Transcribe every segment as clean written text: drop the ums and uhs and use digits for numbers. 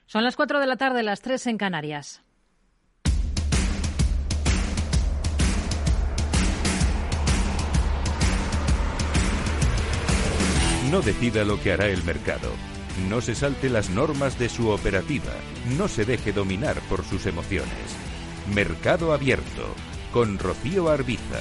Son las 4 de la tarde, las 3 en Canarias. No decida lo que hará el mercado. No se salte las normas de su operativa. No se deje dominar por sus emociones. Mercado Abierto, con Rocío Arbiza.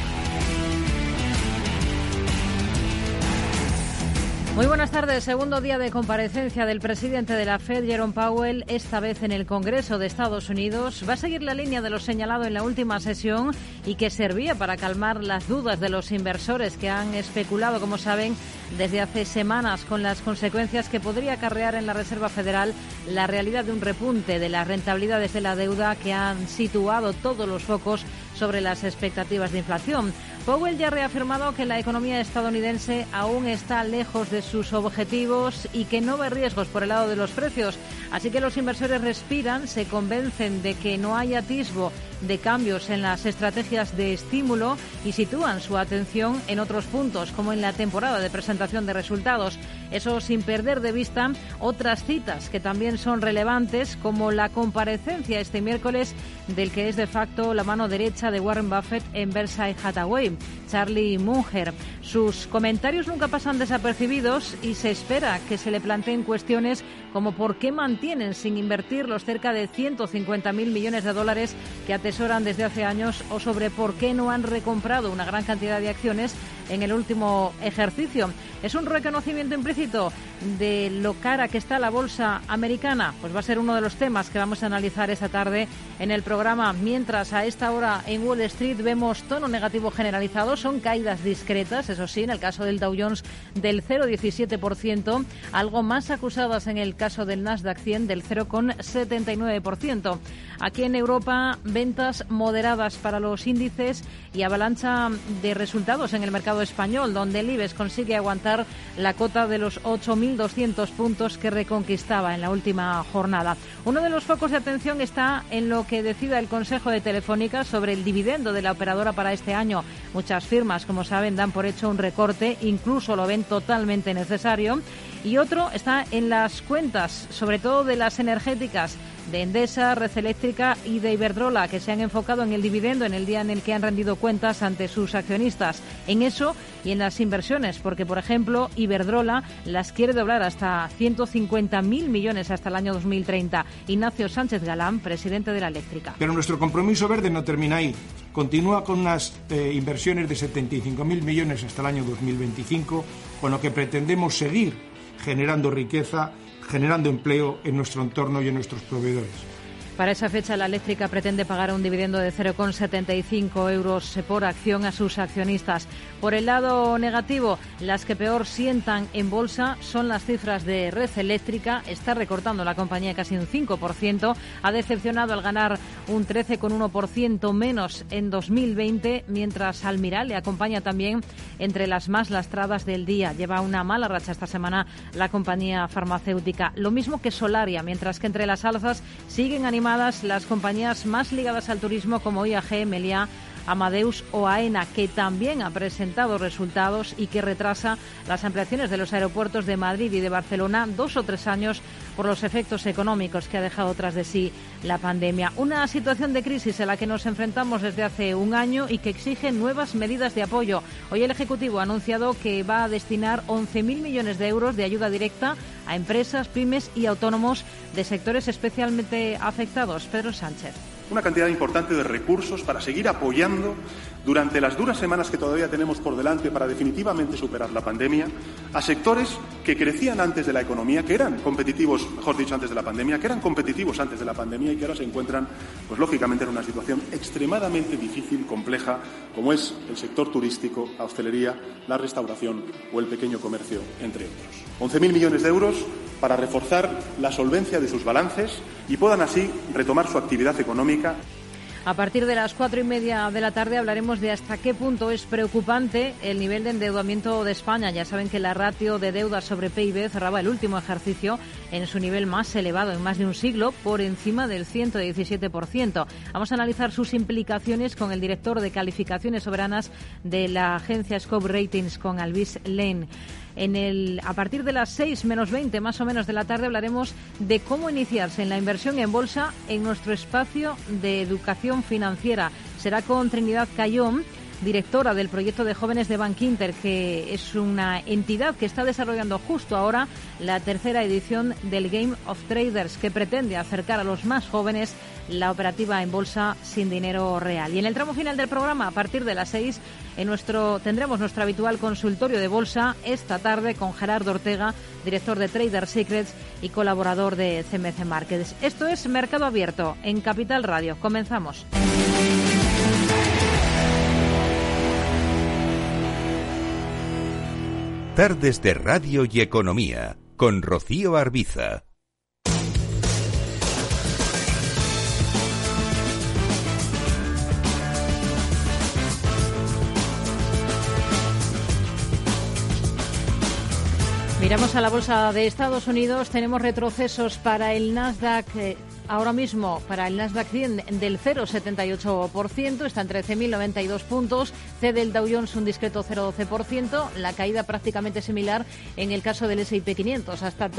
Muy buenas tardes. Segundo día de comparecencia del presidente de la Fed, Jerome Powell, esta vez en el Congreso de Estados Unidos. Va a seguir la línea de lo señalado en la última sesión y que servía para calmar las dudas de los inversores que han especulado, como saben, desde hace semanas con las consecuencias que podría acarrear en la Reserva Federal la realidad de un repunte de las rentabilidades de la deuda que han situado todos los focos sobre las expectativas de inflación. Powell ya ha reafirmado que la economía estadounidense aún está lejos de sus objetivos y que no ve riesgos por el lado de los precios. Así que los inversores respiran, se convencen de que no hay atisbo de cambios en las estrategias de estímulo y sitúan su atención en otros puntos, como en la temporada de presentación de resultados. Eso sin perder de vista otras citas que también son relevantes, como la comparecencia este miércoles del que es de facto la mano derecha de Warren Buffett en Berkshire Hathaway, Charlie Munger. Sus comentarios nunca pasan desapercibidos y se espera que se le planteen cuestiones como por qué mantienen sin invertir los cerca de 150.000 millones de dólares que atesoran desde hace años, o sobre por qué no han recomprado una gran cantidad de acciones en el último ejercicio. ¿Es un reconocimiento implícito de lo cara que está la bolsa americana? Pues va a ser uno de los temas que vamos a analizar esta tarde en el programa. Mientras a esta hora en Wall Street vemos tono negativo generalizado, son caídas discretas, eso sí, en el caso del Dow Jones del 0,17%, algo más acusadas en el caso del Nasdaq 100 del 0,79%. Aquí en Europa, ventas moderadas para los índices y avalancha de resultados en el mercado español, donde el IBEX consigue aguantar la cota de los 8.200 puntos que reconquistaba en la última jornada. Uno de los focos de atención está en lo que decida el Consejo de Telefónica sobre el dividendo de la operadora para este año. Muchas firmas, como saben, dan por hecho un recorte, incluso lo ven totalmente necesario. Y otro está en las cuentas, sobre todo de las energéticas, de Endesa, Red Eléctrica y de Iberdrola, que se han enfocado en el dividendo en el día en el que han rendido cuentas ante sus accionistas. En eso y en las inversiones, porque, por ejemplo, Iberdrola las quiere doblar hasta 150.000 millones hasta el año 2030. Ignacio Sánchez Galán, presidente de la Eléctrica. Pero nuestro compromiso verde no termina ahí. Continúa con unas inversiones de 75.000 millones hasta el año 2025, con lo que pretendemos seguir generando riqueza, generando empleo en nuestro entorno y en nuestros proveedores. Para esa fecha, la Eléctrica pretende pagar un dividendo de 0,75 euros por acción a sus accionistas. Por el lado negativo, las que peor sientan en bolsa son las cifras de Red Eléctrica. Está recortando la compañía casi un 5%. Ha decepcionado al ganar un 13,1% menos en 2020, mientras Almiral le acompaña también entre las más lastradas del día. Lleva una mala racha esta semana la compañía farmacéutica. Lo mismo que Solaria, mientras que entre las alzas siguen animando las compañías más ligadas al turismo como IAG, Meliá, Amadeus o AENA, que también ha presentado resultados y que retrasa las ampliaciones de los aeropuertos de Madrid y de Barcelona 2 o 3 años por los efectos económicos que ha dejado tras de sí la pandemia. Una situación de crisis en la que nos enfrentamos desde hace un año y que exige nuevas medidas de apoyo. Hoy el Ejecutivo ha anunciado que va a destinar 11.000 millones de euros de ayuda directa a empresas, pymes y autónomos de sectores especialmente afectados. Pedro Sánchez. Una cantidad importante de recursos para seguir apoyando durante las duras semanas que todavía tenemos por delante para definitivamente superar la pandemia a sectores que crecían antes de la economía, que eran competitivos, mejor dicho, antes de la pandemia, que eran competitivos antes de la pandemia y que ahora se encuentran, pues lógicamente, en una situación extremadamente difícil, compleja, como es el sector turístico, la hostelería, la restauración o el pequeño comercio, entre otros. 11.000 millones de euros para reforzar la solvencia de sus balances y puedan así retomar su actividad económica. A partir de las 4:30 de la tarde hablaremos de hasta qué punto es preocupante el nivel de endeudamiento de España. Ya saben que la ratio de deuda sobre PIB cerraba el último ejercicio en su nivel más elevado en más de un siglo, por encima del 117%. Vamos a analizar sus implicaciones con el director de calificaciones soberanas de la agencia Scope Ratings, con Alvis Lane. A partir de las 6 menos 20 más o menos de la tarde hablaremos de cómo iniciarse en la inversión en bolsa en nuestro espacio de educación financiera. Será con Trinidad Cayón, directora del proyecto de jóvenes de Bankinter, que es una entidad que está desarrollando justo ahora la tercera edición del Game of Traders, que pretende acercar a los más jóvenes la operativa en bolsa sin dinero real. Y en el tramo final del programa, a partir de las 6, tendremos nuestro habitual consultorio de bolsa esta tarde con Gerardo Ortega, director de Trader Secrets y colaborador de CMC Markets. Esto es Mercado Abierto en Capital Radio. Comenzamos. Tardes de Radio y Economía, con Rocío Arbiza. Miramos a la bolsa de Estados Unidos. Tenemos retrocesos para el Nasdaq. Ahora mismo, para el Nasdaq 100 del 0,78%, está en 13.092 puntos. Cede el Dow Jones un discreto 0,12%. La caída prácticamente similar en el caso del S&P 500, hasta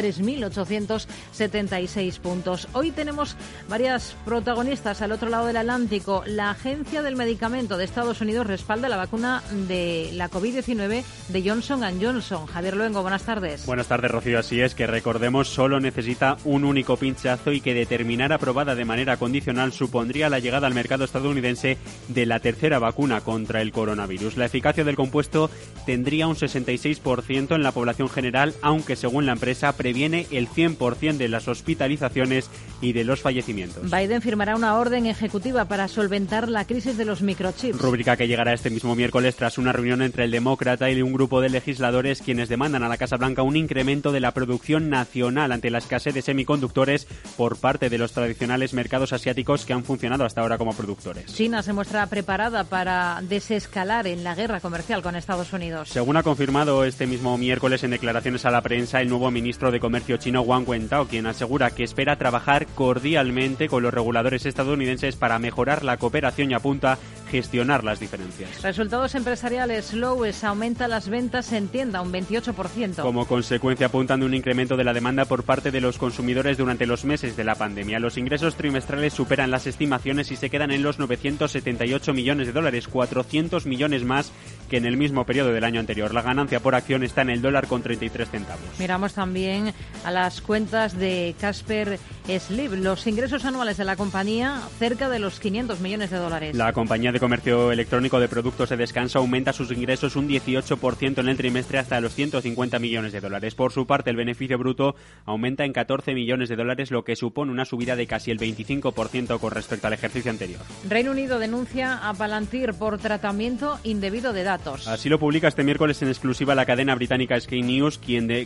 3.876 puntos. Hoy tenemos varias protagonistas al otro lado del Atlántico. La Agencia del Medicamento de Estados Unidos respalda la vacuna de la COVID-19 de Johnson & Johnson. Javier Luengo, buenas tardes. Buenas tardes, Rocío. Así es, que recordemos, solo necesita un único pinchazo y que determinar aprobada de manera condicional supondría la llegada al mercado estadounidense de la tercera vacuna contra el coronavirus. La eficacia del compuesto tendría un 66% en la población general, aunque según la empresa previene el 100% de las hospitalizaciones y de los fallecimientos. Biden firmará una orden ejecutiva para solventar la crisis de los microchips. Rúbrica que llegará este mismo miércoles tras una reunión entre el demócrata y un grupo de legisladores quienes demandan a la Casa Blanca un incremento de la producción nacional ante la escasez de semiconductores por parte de los tradicionales mercados asiáticos que han funcionado hasta ahora como productores. China se muestra preparada para desescalar en la guerra comercial con Estados Unidos. Según ha confirmado este mismo miércoles en declaraciones a la prensa el nuevo ministro de Comercio chino Wang Wentao, quien asegura que espera trabajar cordialmente con los reguladores estadounidenses para mejorar la cooperación y apunta gestionar las diferencias. Resultados empresariales. Lowe's aumenta las ventas en tienda un 28%. Como consecuencia apuntan de un incremento de la demanda por parte de los consumidores durante los meses de la pandemia. Los ingresos trimestrales superan las estimaciones y se quedan en los 978 millones de dólares, 400 millones más que en el mismo periodo del año anterior. La ganancia por acción está en el $1.33. Miramos también a las cuentas de Casper Sleep. Los ingresos anuales de la compañía cerca de los 500 millones de dólares. La compañía de comercio electrónico de productos de descanso aumenta sus ingresos un 18% en el trimestre hasta los 150 millones de dólares. Por su parte, el beneficio bruto aumenta en 14 millones de dólares, lo que supone una subida de casi el 25% con respecto al ejercicio anterior. Reino Unido denuncia a Palantir por tratamiento indebido de datos. Así lo publica este miércoles en exclusiva la cadena británica Sky News, que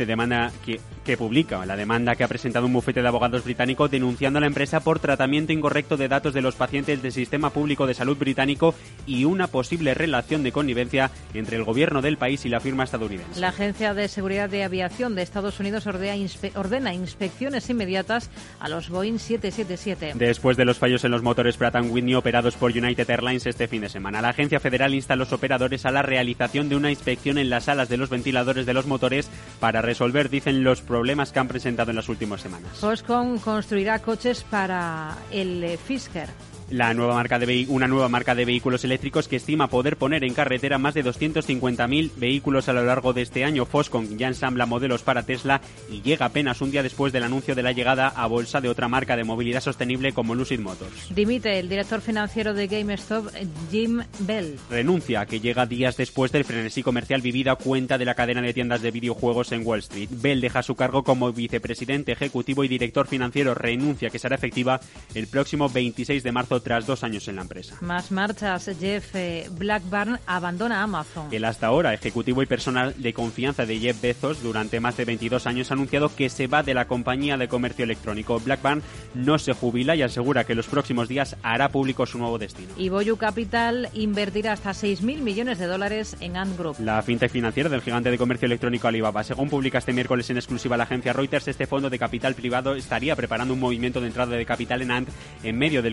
publica la demanda que ha presentado un bufete de abogados británico denunciando a la empresa por tratamiento incorrecto de datos de los pacientes del sistema público de salud británico y una posible relación de connivencia entre el gobierno del país y la firma estadounidense. La Agencia de Seguridad de Aviación de Estados Unidos ordena inspecciones inmediatas a los Boeing 777. Después de los fallos en los motores Pratt & Whitney operados por United Airlines este fin de semana, la agencia federal insta a los operadores a la realización de una inspección en las salas de los ventiladores de los motores para resolver, dicen, los problemas que han presentado en las últimas semanas. Foxconn construirá coches para el Fisker. Una nueva marca de vehículos eléctricos que estima poder poner en carretera más de 250.000 vehículos a lo largo de este año. Foxconn ya ensambla modelos para Tesla y llega apenas un día después del anuncio de la llegada a bolsa de otra marca de movilidad sostenible como Lucid Motors. Dimite el director financiero de GameStop, Jim Bell. Renuncia, que llega días después del frenesí comercial vivido a cuenta de la cadena de tiendas de videojuegos en Wall Street. Bell deja su cargo como vicepresidente ejecutivo y director financiero. Renuncia que será efectiva el próximo 26 de marzo tras 2 años en la empresa. Más marchas. Jeff Blackburn abandona Amazon. El hasta ahora ejecutivo y personal de confianza de Jeff Bezos durante más de 22 años ha anunciado que se va de la compañía de comercio electrónico. Blackburn no se jubila y asegura que en los próximos días hará público su nuevo destino. Y Boyu Capital invertirá hasta 6.000 millones de dólares en Ant Group. La fintech financiera del gigante de comercio electrónico Alibaba. Según publica este miércoles en exclusiva la agencia Reuters, este fondo de capital privado estaría preparando un movimiento de entrada de capital en Ant en medio del conflicto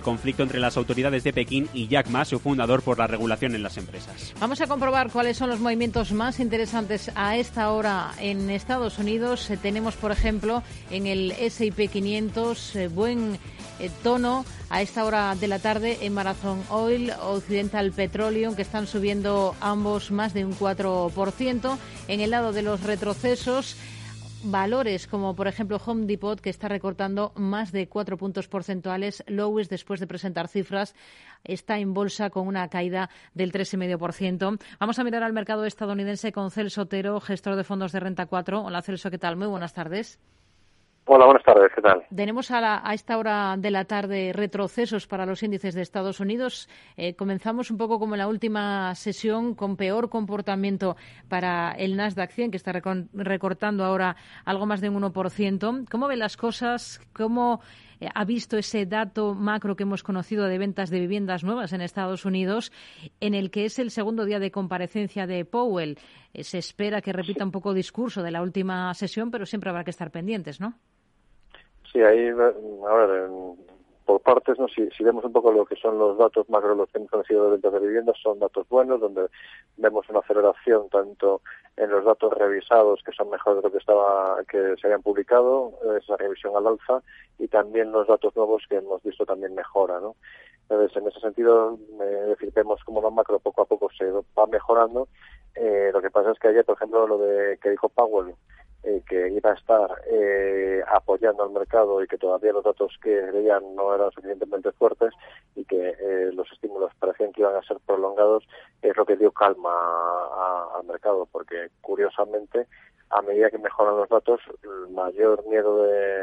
entre las autoridades de Pekín y Jack Ma, su fundador, por la regulación en las empresas. Vamos a comprobar cuáles son los movimientos más interesantes a esta hora en Estados Unidos. Tenemos, por ejemplo, en el S&P 500 buen tono a esta hora de la tarde en Marathon Oil, Occidental Petroleum, que están subiendo ambos más de un 4%. En el lado de los retrocesos, valores como por ejemplo Home Depot, que está recortando más de 4 puntos porcentuales. Lowe's, después de presentar cifras, está en bolsa con una caída del 3,5%. Vamos a mirar al mercado estadounidense con Celso Otero, gestor de fondos de Renta 4. Hola Celso, ¿qué tal? Muy buenas tardes. Hola, buenas tardes, ¿qué tal? Tenemos a esta hora de la tarde retrocesos para los índices de Estados Unidos. Comenzamos un poco como en la última sesión, con peor comportamiento para el Nasdaq 100, que está recortando ahora algo más de un 1%. ¿Cómo ve las cosas? ¿Cómo ha visto ese dato macro que hemos conocido de ventas de viviendas nuevas en Estados Unidos, en el que es el segundo día de comparecencia de Powell? Se espera que repita un poco el discurso de la última sesión, pero siempre habrá que estar pendientes, ¿no? Sí, ahí, a ver, por partes, ¿no? Si vemos un poco lo que son los datos macro, los que hemos conocido de ventas de viviendas, son datos buenos, donde vemos una aceleración tanto en los datos revisados, que son mejores de lo que se habían publicado, esa revisión al alza, y también los datos nuevos que hemos visto también mejora, ¿no? Entonces, en ese sentido, vemos como la macro poco a poco se va mejorando. Lo que pasa es que ayer, por ejemplo, lo de que dijo Powell, que iba a estar apoyando al mercado y que todavía los datos que veían no eran suficientemente fuertes y que los estímulos parecían que iban a ser prolongados, es lo que dio calma al mercado, porque curiosamente, a medida que mejoran los datos, el mayor miedo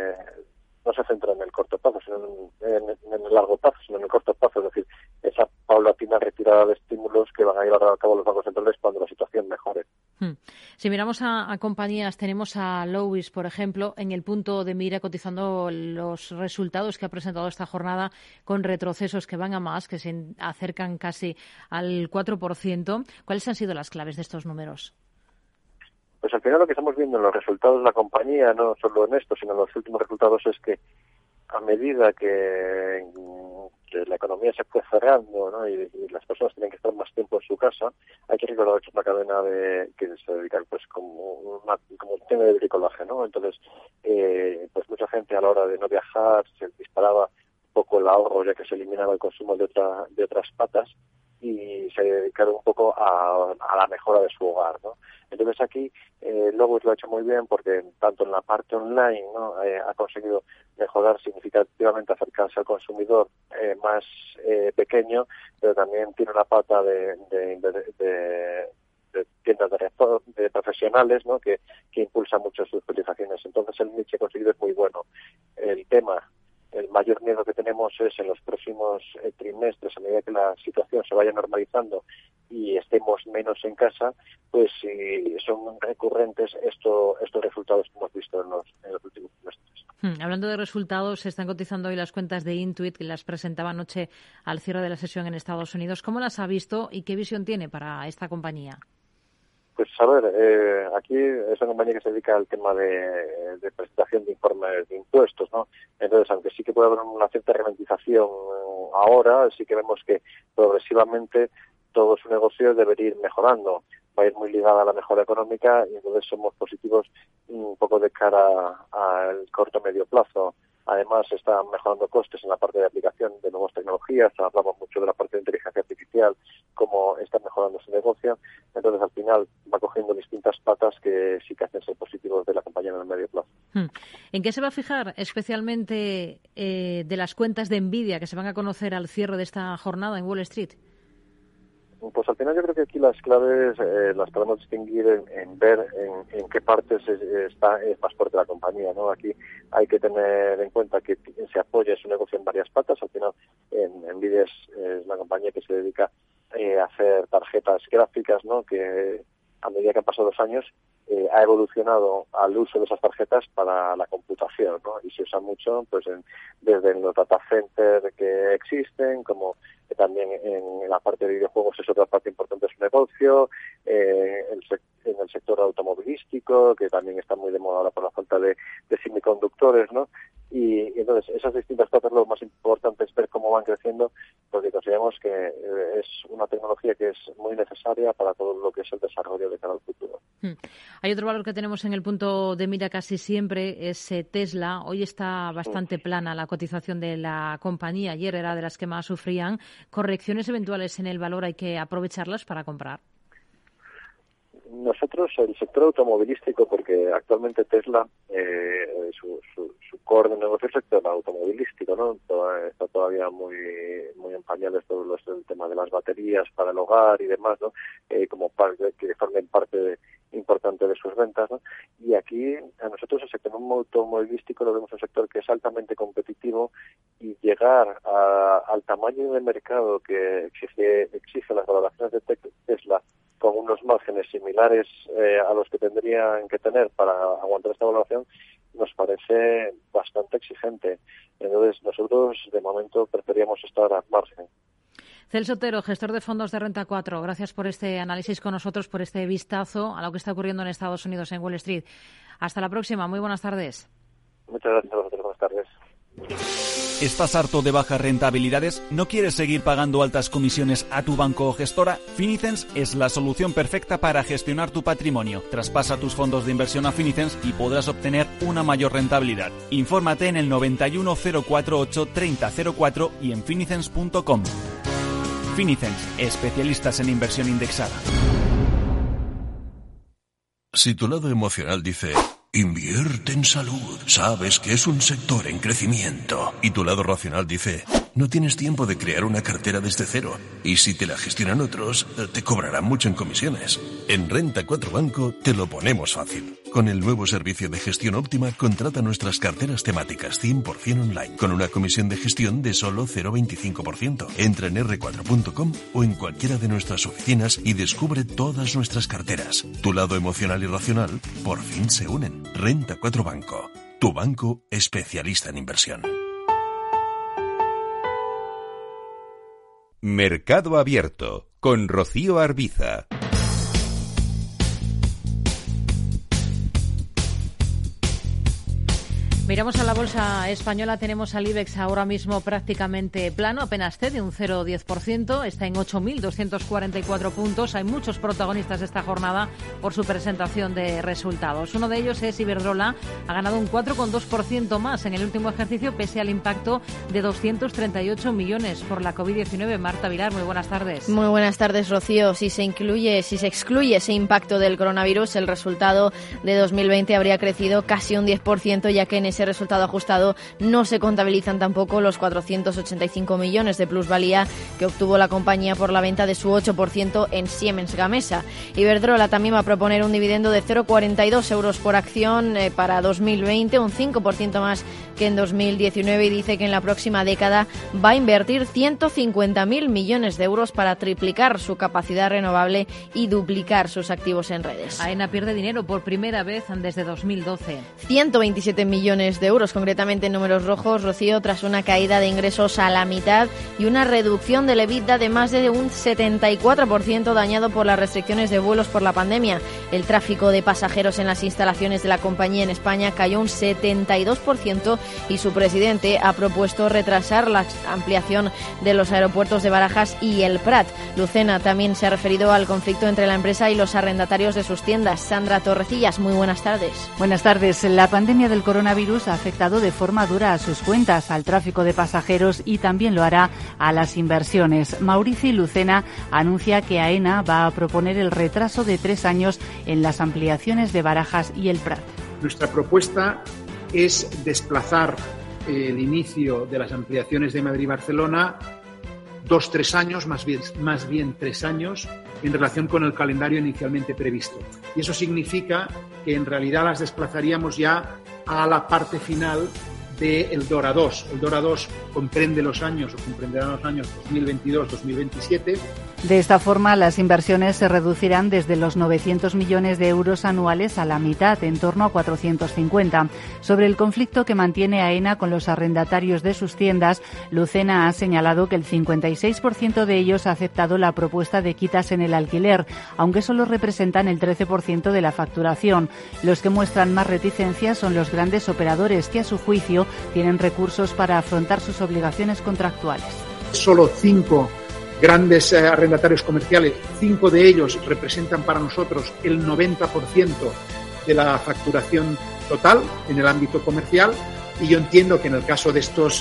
no se centra en el corto plazo, sino en el largo plazo, sino en el corto plazo, es decir, esa paulatina retirada de estímulos que van a llevar a cabo los bancos centrales cuando la situación mejore. Si miramos a compañías, tenemos a Lowe's, por ejemplo, en el punto de mira, cotizando los resultados que ha presentado esta jornada, con retrocesos que van a más, que se acercan casi al 4%. ¿Cuáles han sido las claves de estos números? Pues al final lo que estamos viendo en los resultados de la compañía, no solo en esto, sino en los últimos resultados, es que a medida que la economía se fue cerrando, ¿no? y las personas tienen que estar más tiempo en su casa, hay que recordar que es una cadena que se dedica pues como un tema de bricolaje, ¿no? Entonces, pues mucha gente a la hora de no viajar se disparaba un poco el ahorro, ya que se eliminaba el consumo de otras patas, y se dedicaron un poco a la mejora de su hogar, ¿no? Entonces aquí Lowe's lo ha hecho muy bien porque tanto en la parte online, ¿no? Ha conseguido mejorar significativamente, acercarse al consumidor más pequeño, pero también tiene una pata de tiendas de profesionales, ¿no? que impulsa mucho sus utilizaciones. Entonces el nicho conseguido es muy bueno. El mayor miedo que tenemos es en los próximos trimestres, a medida que la situación se vaya normalizando y estemos menos en casa, pues si son recurrentes estos resultados que hemos visto en los últimos trimestres. Hablando de resultados, se están cotizando hoy las cuentas de Intuit, que las presentaba anoche al cierre de la sesión en Estados Unidos. ¿Cómo las ha visto y qué visión tiene para esta compañía? Pues a ver, aquí es una compañía que se dedica al tema de presentación de informes de impuestos, ¿no? Entonces, aunque sí que puede haber una cierta ralentización ahora, sí que vemos que progresivamente todo su negocio debería ir mejorando. Va a ir muy ligada a la mejora económica y entonces somos positivos un poco de cara al corto medio plazo. Además, están mejorando costes en la parte de aplicación de nuevas tecnologías. Hablamos mucho de la parte de inteligencia artificial, cómo está mejorando su negocio. Entonces, al final, va cogiendo distintas patas que sí que hacen ser positivos de la compañía en el medio plazo. ¿En qué se va a fijar especialmente de las cuentas de Nvidia que se van a conocer al cierre de esta jornada en Wall Street? Pues al final yo creo que aquí las claves las podemos distinguir en ver en qué partes está más fuerte la compañía, ¿no? Aquí hay que tener en cuenta que se apoya su negocio en varias patas. Al final, Nvidia es una compañía que se dedica a hacer tarjetas gráficas, ¿no? Que a medida que han pasado los años, ha evolucionado al uso de esas tarjetas para la computación, ¿no? Y se usa mucho, pues, desde en los data centers que existen, como también en la parte de videojuegos es otra parte importante de su negocio, en el sector automovilístico, que también está muy de moda ahora por la falta de semiconductores, ¿no? Y entonces esas distintas partes, lo más importante es ver cómo van creciendo, porque consideramos que es una tecnología que es muy necesaria para todo lo que es el desarrollo de cara al futuro. Hay otro valor que tenemos en el punto de mira casi siempre, es Tesla. Hoy está bastante plana la cotización de la compañía. Ayer era de las que más sufrían. ¿Correcciones eventuales en el valor hay que aprovecharlas para comprar? Nosotros, el sector automovilístico, porque actualmente Tesla, su core de negocio es el sector automovilístico, ¿no? Está todavía muy en pañales todo el tema de las baterías para el hogar y demás, ¿no? Como que formen parte importante de sus ventas, ¿no? Y aquí a nosotros el sector automovilístico lo vemos un sector que es altamente competitivo, y llegar al tamaño de mercado que exige las valoraciones de Tesla con unos márgenes similares a los que tendrían que tener para aguantar esta valoración nos parece bastante exigente. Entonces nosotros de momento preferíamos estar al margen. Celso Otero, gestor de fondos de Renta 4, gracias por este análisis con nosotros, por este vistazo a lo que está ocurriendo en Estados Unidos, en Wall Street. Hasta la próxima, muy buenas tardes. Muchas gracias a vosotros, buenas tardes. ¿Estás harto de bajas rentabilidades? ¿No quieres seguir pagando altas comisiones a tu banco o gestora? Finicens es la solución perfecta para gestionar tu patrimonio. Traspasa tus fondos de inversión a Finicens y podrás obtener una mayor rentabilidad. Infórmate en el 91 048 3004 y en finicens.com. Finicens, especialistas en inversión indexada. Si tu lado emocional dice: invierte en salud, sabes que es un sector en crecimiento, y tu lado racional dice: no tienes tiempo de crear una cartera desde cero, y si te la gestionan otros, te cobrarán mucho en comisiones. En Renta 4 Banco te lo ponemos fácil. Con el nuevo servicio de gestión óptima, contrata nuestras carteras temáticas 100% online, con una comisión de gestión de solo 0,25%. Entra en r4.com o en cualquiera de nuestras oficinas y descubre todas nuestras carteras. Tu lado emocional y racional por fin se unen. Renta 4 Banco, tu banco especialista en inversión. Mercado Abierto con Rocío Arbiza. Miramos a la bolsa española, tenemos al IBEX ahora mismo prácticamente plano, apenas cede un 0,10%, está en 8.244 puntos. Hay muchos protagonistas esta jornada por su presentación de resultados. Uno de ellos es Iberdrola, ha ganado un 4,2% más en el último ejercicio pese al impacto de 238 millones por la COVID-19. Marta Vilar, muy buenas tardes. Muy buenas tardes, Rocío. Si se excluye ese impacto del coronavirus, el resultado de 2020 habría crecido casi un 10%, ya que en ese resultado ajustado no se contabilizan tampoco los 485 millones de plusvalía que obtuvo la compañía por la venta de su 8% en Siemens Gamesa. Iberdrola también va a proponer un dividendo de 0,42 euros por acción para 2020, un 5% más que en 2019, y dice que en la próxima década va a invertir 150.000 millones de euros para triplicar su capacidad renovable y duplicar sus activos en redes. AENA pierde dinero por primera vez desde 2012. 127 millones de euros, concretamente en números rojos, Rocío, tras una caída de ingresos a la mitad y una reducción del EBITDA de más de un 74% dañado por las restricciones de vuelos por la pandemia. El tráfico de pasajeros en las instalaciones de la compañía en España cayó un 72% y su presidente ha propuesto retrasar la ampliación de los aeropuertos de Barajas y el Prat. Lucena también se ha referido al conflicto entre la empresa y los arrendatarios de sus tiendas. Sandra Torrecillas, muy buenas tardes. Buenas tardes. La pandemia del coronavirus ha afectado de forma dura a sus cuentas, al tráfico de pasajeros y también lo hará a las inversiones. Maurici Lucena anuncia que AENA va a proponer el retraso de 3 años en las ampliaciones de Barajas y el Prat. Nuestra propuesta es desplazar el inicio de las ampliaciones de Madrid y Barcelona 2-3 años, más bien 3 años, en relación con el calendario inicialmente previsto. Y eso significa que en realidad las desplazaríamos ya a la parte final del DORA 2. El DORA 2 comprenderá los años 2022-2027. De esta forma, las inversiones se reducirán desde los 900 millones de euros anuales a la mitad, en torno a 450. Sobre el conflicto que mantiene AENA con los arrendatarios de sus tiendas, Lucena ha señalado que el 56% de ellos ha aceptado la propuesta de quitas en el alquiler, aunque solo representan el 13% de la facturación. Los que muestran más reticencias son los grandes operadores, que a su juicio tienen recursos para afrontar sus obligaciones contractuales. Solo 5 grandes arrendatarios comerciales, 5 de ellos representan para nosotros el 90% de la facturación total en el ámbito comercial, y yo entiendo que en el caso de estos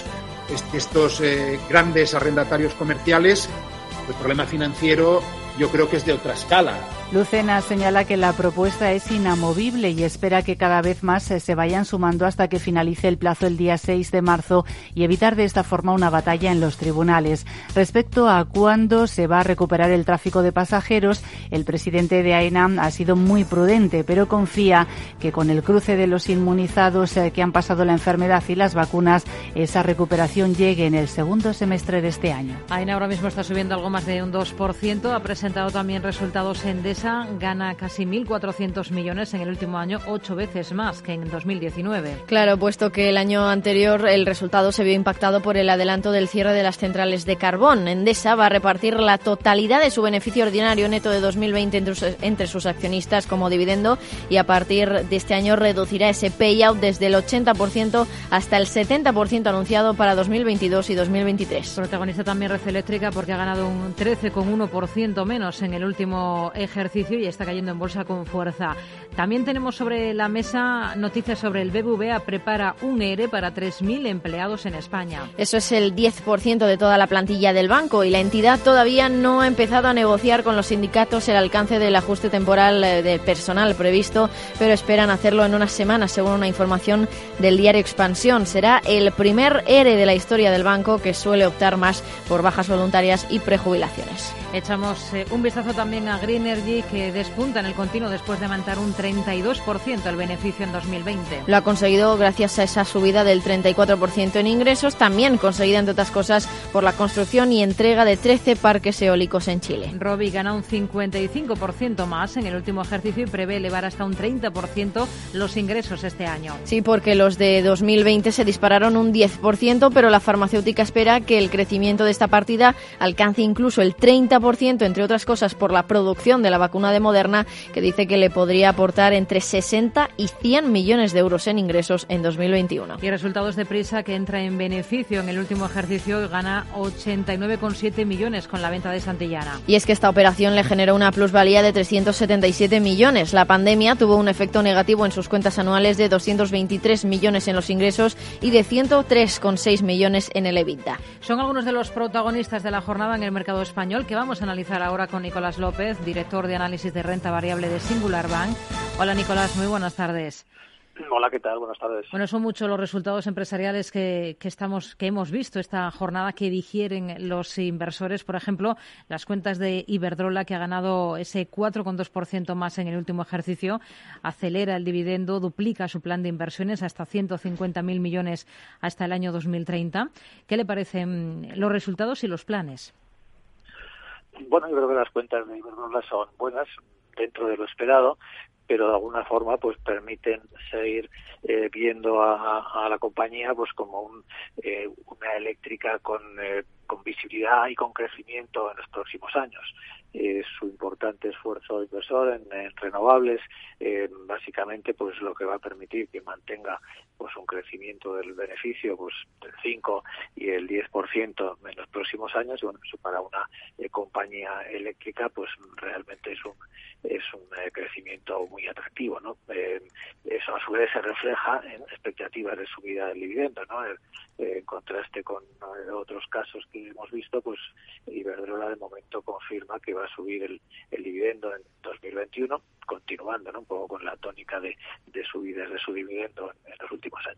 grandes arrendatarios comerciales, el problema financiero yo creo que es de otra escala. Lucena señala que la propuesta es inamovible y espera que cada vez más se vayan sumando hasta que finalice el plazo el día 6 de marzo y evitar de esta forma una batalla en los tribunales. Respecto a cuándo se va a recuperar el tráfico de pasajeros, el presidente de AENA ha sido muy prudente, pero confía que con el cruce de los inmunizados que han pasado la enfermedad y las vacunas, esa recuperación llegue en el segundo semestre de este año. AENA ahora mismo está subiendo algo más de un 2%. Ha presentado también resultados en gana casi 1.400 millones en el último año, 8 veces más que en 2019. Claro, puesto que el año anterior el resultado se vio impactado por el adelanto del cierre de las centrales de carbón. Endesa va a repartir la totalidad de su beneficio ordinario neto de 2020 entre sus accionistas como dividendo, y a partir de este año reducirá ese payout desde el 80% hasta el 70% anunciado para 2022 y 2023. Protagonista también Red Eléctrica, porque ha ganado un 13,1% menos en el último ejercicio y está cayendo en bolsa con fuerza. También tenemos sobre la mesa noticias sobre el BBVA. Prepara un ERE para 3.000 empleados en España. Eso es el 10% de toda la plantilla del banco, y la entidad todavía no ha empezado a negociar con los sindicatos el alcance del ajuste temporal de personal previsto, pero esperan hacerlo en unas semanas, según una información del diario Expansión. Será el primer ERE de la historia del banco, que suele optar más por bajas voluntarias y prejubilaciones. Echamos un vistazo también a Greenergy, que despunta en el continuo después de aumentar un 32% el beneficio en 2020. Lo ha conseguido gracias a esa subida del 34% en ingresos, también conseguida, entre otras cosas, por la construcción y entrega de 13 parques eólicos en Chile. Robi gana un 55% más en el último ejercicio y prevé elevar hasta un 30% los ingresos este año. Sí, porque los de 2020 se dispararon un 10%, pero la farmacéutica espera que el crecimiento de esta partida alcance incluso el 30%, entre otras cosas por la producción de la vacuna de Moderna, que dice que le podría aportar entre 60 y 100 millones de euros en ingresos en 2021. Y resultados de Prisa, que entra en beneficio en el último ejercicio y gana 89,7 millones con la venta de Santillana. Y es que esta operación le generó una plusvalía de 377 millones. La pandemia tuvo un efecto negativo en sus cuentas anuales de 223 millones en los ingresos y de 103,6 millones en el EBITDA. Son algunos de los protagonistas de la jornada en el mercado español, que vamos a analizar ahora con Nicolás López, director de análisis de renta variable de Singular Bank. Hola Nicolás, muy buenas tardes. Hola, ¿qué tal? Buenas tardes. Bueno, son muchos los resultados empresariales que hemos visto esta jornada, que digieren los inversores. Por ejemplo, las cuentas de Iberdrola, que ha ganado ese 4,2% más en el último ejercicio, acelera el dividendo, duplica su plan de inversiones hasta 150.000 millones hasta el año 2030. ¿Qué le parecen los resultados y los planes? Bueno, yo creo que las cuentas de Iberdrola son buenas dentro de lo esperado, pero de alguna forma pues permiten seguir viendo a la compañía pues como una eléctrica con visibilidad y con crecimiento en los próximos años. Su importante esfuerzo inversor en renovables, básicamente pues lo que va a permitir que mantenga pues un crecimiento del beneficio pues del 5 y el 10% en los próximos años. Y bueno, eso para una compañía eléctrica pues realmente es un crecimiento muy atractivo, ¿no? Eso a su vez se refleja en expectativas de subida del dividendo, ¿no? En contraste con otros casos que hemos visto, pues Iberdrola de momento confirma que va a subir el dividendo en 2021, continuando, ¿no? Un poco con la tónica de subidas de su dividendo en los últimos años. Esta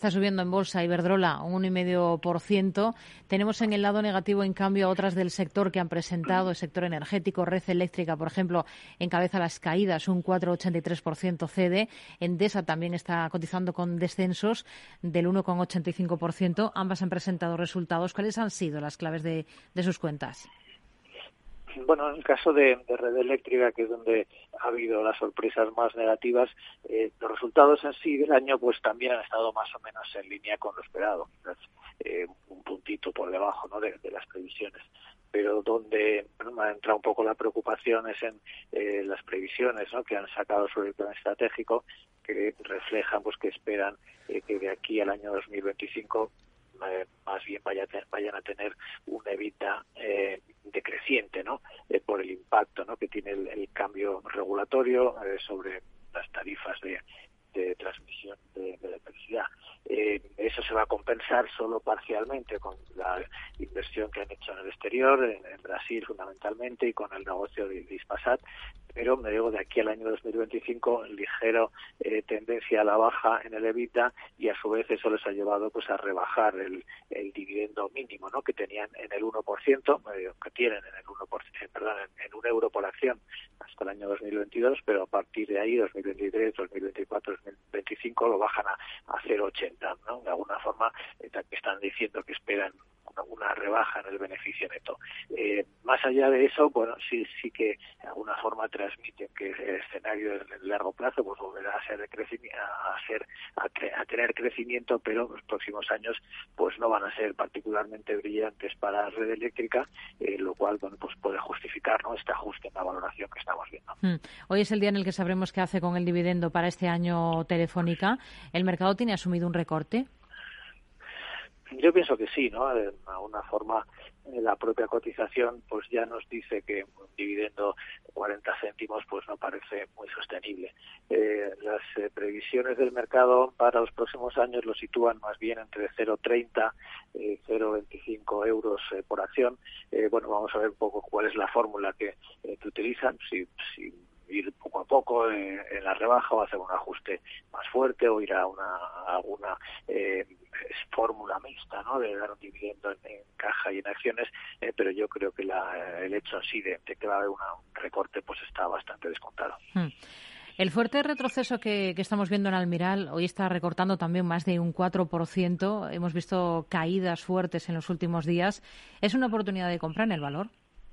está subiendo en bolsa, Iberdrola, un 1,5%. Tenemos en el lado negativo, en cambio, a otras del sector que han presentado, el sector energético, Red Eléctrica, por ejemplo, encabeza las caídas, un 4,83% cede. Endesa también está cotizando con descensos del 1,85%. Ambas han presentado resultados. ¿Cuáles han sido las claves de sus cuentas? Bueno, en el caso de Red Eléctrica, que es donde ha habido las sorpresas más negativas, los resultados en sí del año pues también han estado más o menos en línea con lo esperado, un puntito por debajo, ¿no?, de las previsiones. Pero donde me ha entrado un poco la preocupación es en las previsiones, ¿no?, que han sacado sobre el plan estratégico, que reflejan pues que esperan que de aquí al año 2025 más bien vayan a tener un EBITDA decreciente, ¿no?, por el impacto, ¿no?, que tiene el cambio regulatorio sobre las tarifas de transmisión de electricidad. Eso se va a compensar solo parcialmente con la inversión que han hecho en el exterior, en Brasil fundamentalmente, y con el negocio de Hispasat, pero me digo de aquí al año 2025 ligero tendencia a la baja en el EBITDA, y a su vez eso les ha llevado pues a rebajar el dividendo mínimo, ¿no?, que tenían en el 1%, que tienen en el 1%, en €1 por acción hasta el año 2022, pero a partir de ahí 2023, 2024, 2025 lo bajan a 0,80, ¿no? De alguna forma están diciendo que esperan una rebaja en el beneficio neto. Más allá de eso, bueno, sí que de alguna forma transmiten que el escenario del largo plazo pues volverá a ser de crecimiento, a tener crecimiento, pero los próximos años pues no van a ser particularmente brillantes para Red Eléctrica, lo cual, bueno, pues puede justificar, ¿no?, este ajuste en la valoración que estamos viendo. Hoy es el día en el que sabremos qué hace con el dividendo para este año Telefónica. ¿El mercado tiene asumido un recorte? Yo pienso que sí, ¿no? De alguna forma la propia cotización pues ya nos dice que un dividendo de 40 céntimos pues no parece muy sostenible. Las previsiones del mercado para los próximos años lo sitúan más bien entre 0,30 y 0,25 euros por acción. Bueno, vamos a ver un poco cuál es la fórmula que utilizan, si ir poco a poco en la rebaja o hacer un ajuste más fuerte o ir a alguna fórmula mixta, ¿no?, de dar un dividendo en caja y en acciones, pero yo creo que el hecho así de que va a haber un recorte pues está bastante descontado. El fuerte retroceso que estamos viendo en Almiral hoy está recortando también más de un 4%. Hemos visto caídas fuertes en los últimos días. ¿Es una oportunidad de compra en el valor?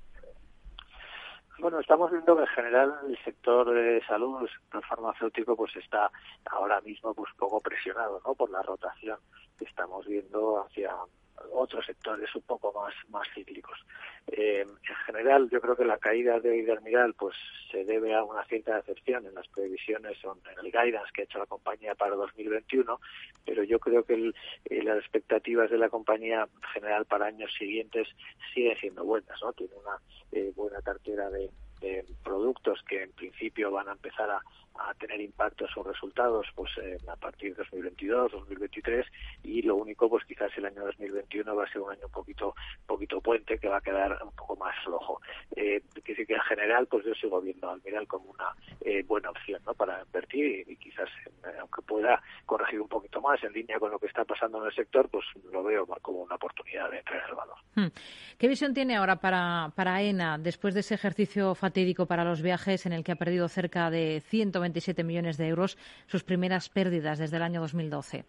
Bueno, estamos viendo que en general el sector de salud, el sector farmacéutico, pues está ahora mismo pues poco presionado, ¿no?, por la rotación que estamos viendo hacia otros sectores un poco más cíclicos. En general, yo creo que la caída de Almiral pues se debe a una cierta decepción en las previsiones o en el guidance que ha hecho la compañía para 2021, pero yo creo que las expectativas de la compañía en general para años siguientes siguen siendo buenas, ¿no? Tiene una buena cartera de productos que en principio van a empezar a tener impacto en sus resultados pues a partir de 2022, 2023, y lo único pues quizás el año 2021 va a ser un año un poquito puente, que va a quedar un poco más flojo. Quiere decir que en general pues yo sigo viendo Almiral como una buena opción, ¿no?, para invertir, y quizás aunque pueda corregir un poquito más en línea con lo que está pasando en el sector, pues lo veo como una oportunidad de entrar en el valor. ¿Qué visión tiene ahora para Aena después de ese ejercicio fatídico para los viajes en el que ha perdido cerca de 127 millones de euros, sus primeras pérdidas desde el año 2012?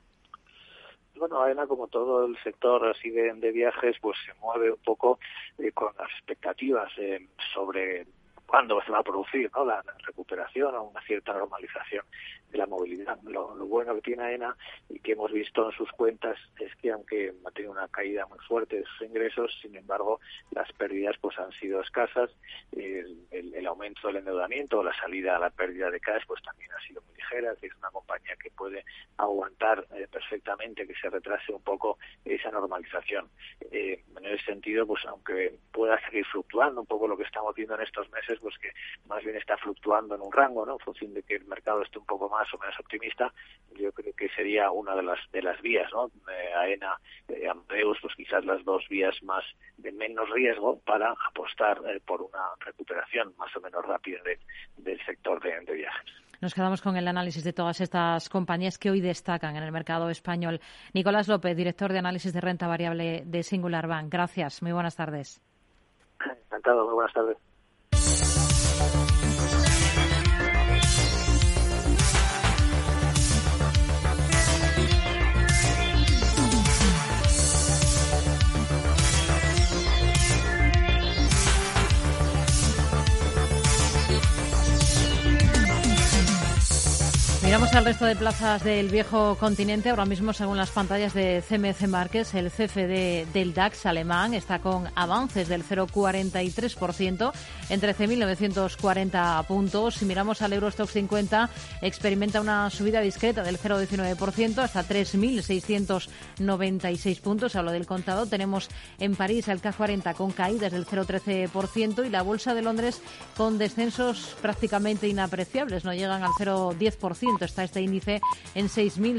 Bueno, Aena, como todo el sector así de viajes, pues se mueve un poco con las expectativas sobre cuándo se va a producir, ¿no?, la recuperación o una cierta normalización de la movilidad. Lo bueno que tiene Aena y que hemos visto en sus cuentas es que aunque ha tenido una caída muy fuerte de sus ingresos, sin embargo las pérdidas pues han sido escasas. El aumento del endeudamiento o la salida a la pérdida de cash pues también ha sido muy ligera. Es una compañía que puede aguantar perfectamente que se retrase un poco esa normalización. En ese sentido, pues aunque pueda seguir fluctuando un poco lo que estamos viendo en estos meses, pues que más bien está fluctuando en un rango, ¿no?, en función de que el mercado esté un poco más o menos optimista. Yo creo que sería una de las vías, ¿no?, Aena, Amadeus, pues quizás las dos vías más de menos riesgo para apostar por una recuperación más o menos rápida del sector de viajes. Nos quedamos con el análisis de todas estas compañías que hoy destacan en el mercado español. Nicolás López, director de análisis de renta variable de Singular Bank. Gracias, muy buenas tardes. Encantado, muy buenas tardes. Miramos al resto de plazas del viejo continente. Ahora mismo, según las pantallas de CMC Markets, el CFD del DAX alemán está con avances del 0,43% en 13.940 puntos. Si miramos al Eurostoxx 50, experimenta una subida discreta del 0,19% hasta 3.696 puntos. Hablo del contado. Tenemos en París el CAC 40 con caídas del 0,13% y la Bolsa de Londres con descensos prácticamente inapreciables. No llegan al 0,10%. Está este índice en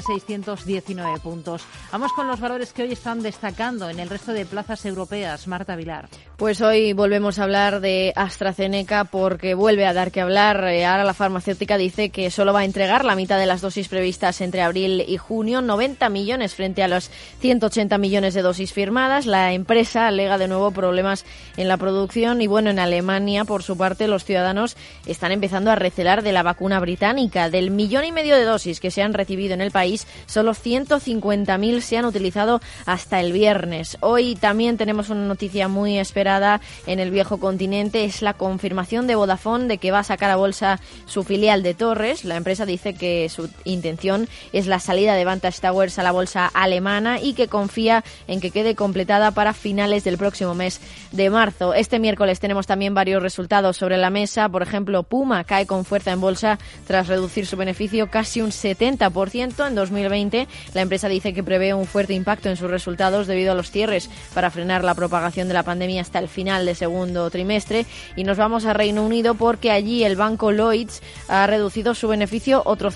6.619 puntos. Vamos con los valores que hoy están destacando en el resto de plazas europeas. Marta Vilar. Pues hoy volvemos a hablar de AstraZeneca porque vuelve a dar que hablar. Ahora la farmacéutica dice que solo va a entregar la mitad de las dosis previstas entre abril y junio, 90 millones frente a los 180 millones de dosis firmadas. La empresa alega de nuevo problemas en la producción y bueno, en Alemania, por su parte, los ciudadanos están empezando a recelar de la vacuna británica. Del 1,5 millones de dosis que se han recibido en el país, solo 150.000 se han utilizado hasta el viernes. Hoy también tenemos una noticia muy esperada en el viejo continente, es la confirmación de Vodafone de que va a sacar a bolsa su filial de Torres. La empresa dice que su intención es la salida de Vantage Towers a la bolsa alemana y que confía en que quede completada para finales del próximo mes de marzo. Este miércoles tenemos también varios resultados sobre la mesa. Por ejemplo, Puma cae con fuerza en bolsa tras reducir su beneficio casi un 70% en 2020. La empresa dice que prevé un fuerte impacto en sus resultados debido a los cierres para frenar la propagación de la pandemia hasta el final del segundo trimestre. Y nos vamos a Reino Unido porque allí el banco Lloyds ha reducido su beneficio otro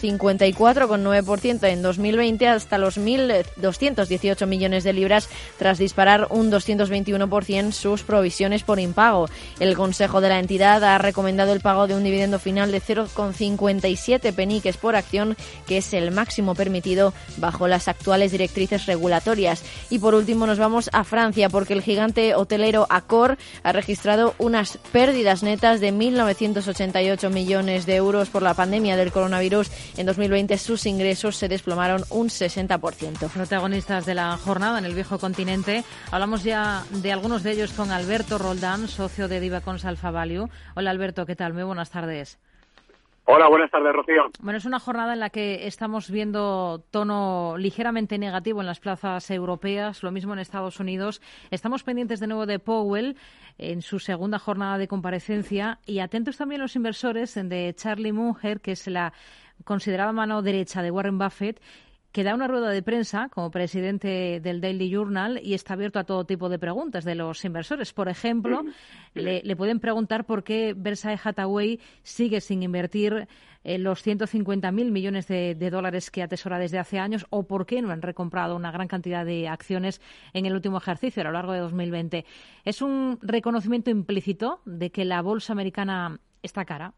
54,9% en 2020 hasta los 1.218 millones de libras tras disparar un 221% sus provisiones por impago. El consejo de la entidad ha recomendado el pago de un dividendo final de 0,57 peniques por acción, que es el máximo permitido bajo las actuales directrices regulatorias. Y por último nos vamos a Francia porque el gigante hotelero Accor ha registrado unas pérdidas netas de 1.988 millones de euros por la pandemia del coronavirus. En 2020 sus ingresos se desplomaron un 60%. Protagonistas de la jornada en el viejo continente. Hablamos ya de algunos de ellos con Alberto Roldán, socio de Divacons Alpha Value. Hola Alberto, ¿qué tal? Muy buenas tardes. Hola, buenas tardes, Rocío. Bueno, es una jornada en la que estamos viendo tono ligeramente negativo en las plazas europeas, lo mismo en Estados Unidos. Estamos pendientes de nuevo de Powell en su segunda jornada de comparecencia y atentos también los inversores de Charlie Munger, que es la considerada mano derecha de Warren Buffett, que da una rueda de prensa como presidente del Daily Journal y está abierto a todo tipo de preguntas de los inversores. Por ejemplo, le pueden preguntar por qué Berkshire Hathaway sigue sin invertir los 150.000 millones de dólares que atesora desde hace años o por qué no han recomprado una gran cantidad de acciones en el último ejercicio a lo largo de 2020. ¿Es un reconocimiento implícito de que la bolsa americana está cara?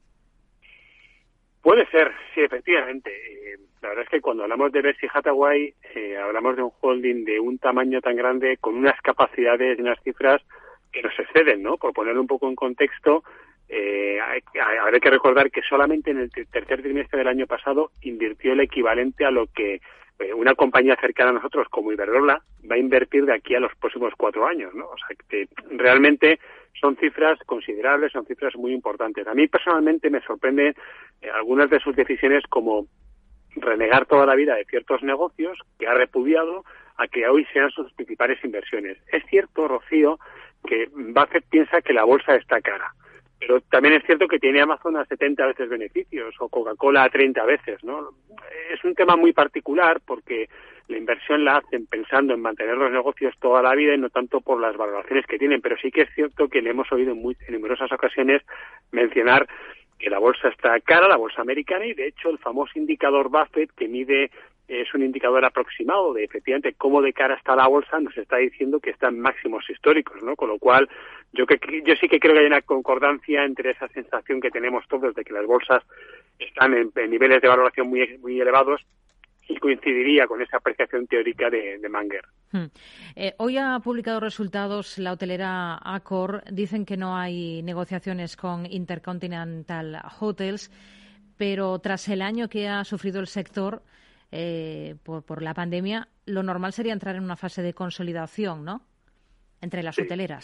Puede ser, sí, efectivamente. La verdad es que cuando hablamos de Berkshire Hathaway, hablamos de un holding de un tamaño tan grande, con unas capacidades y unas cifras que nos exceden, ¿no? Por ponerlo un poco en contexto, habrá que recordar que solamente en el tercer trimestre del año pasado invirtió el equivalente a lo que una compañía cercana a nosotros como Iberdrola va a invertir de aquí a los próximos 4 años, ¿no? O sea, que realmente son cifras considerables, son cifras muy importantes. A mí personalmente me sorprenden algunas de sus decisiones, como renegar toda la vida de ciertos negocios que ha repudiado a que hoy sean sus principales inversiones. Es cierto, Rocío, que Buffett piensa que la bolsa está cara, pero también es cierto que tiene Amazon a 70 veces beneficios o Coca-Cola a 30 veces, ¿no? Es un tema muy particular porque la inversión la hacen pensando en mantener los negocios toda la vida y no tanto por las valoraciones que tienen, pero sí que es cierto que le hemos oído en numerosas ocasiones mencionar que la bolsa está cara, la bolsa americana, y de hecho el famoso indicador Buffett que mide, es un indicador aproximado de efectivamente cómo de cara está la bolsa, nos está diciendo que está en máximos históricos, ¿no? Con lo cual yo sí que creo que hay una concordancia entre esa sensación que tenemos todos de que las bolsas están en niveles de valoración muy elevados, y coincidiría con esa apreciación teórica de Munger. Hoy ha publicado resultados la hotelera Accor. Dicen que no hay negociaciones con Intercontinental Hotels, pero tras el año que ha sufrido el sector por la pandemia, lo normal sería entrar en una fase de consolidación, ¿no?, entre las hoteleras.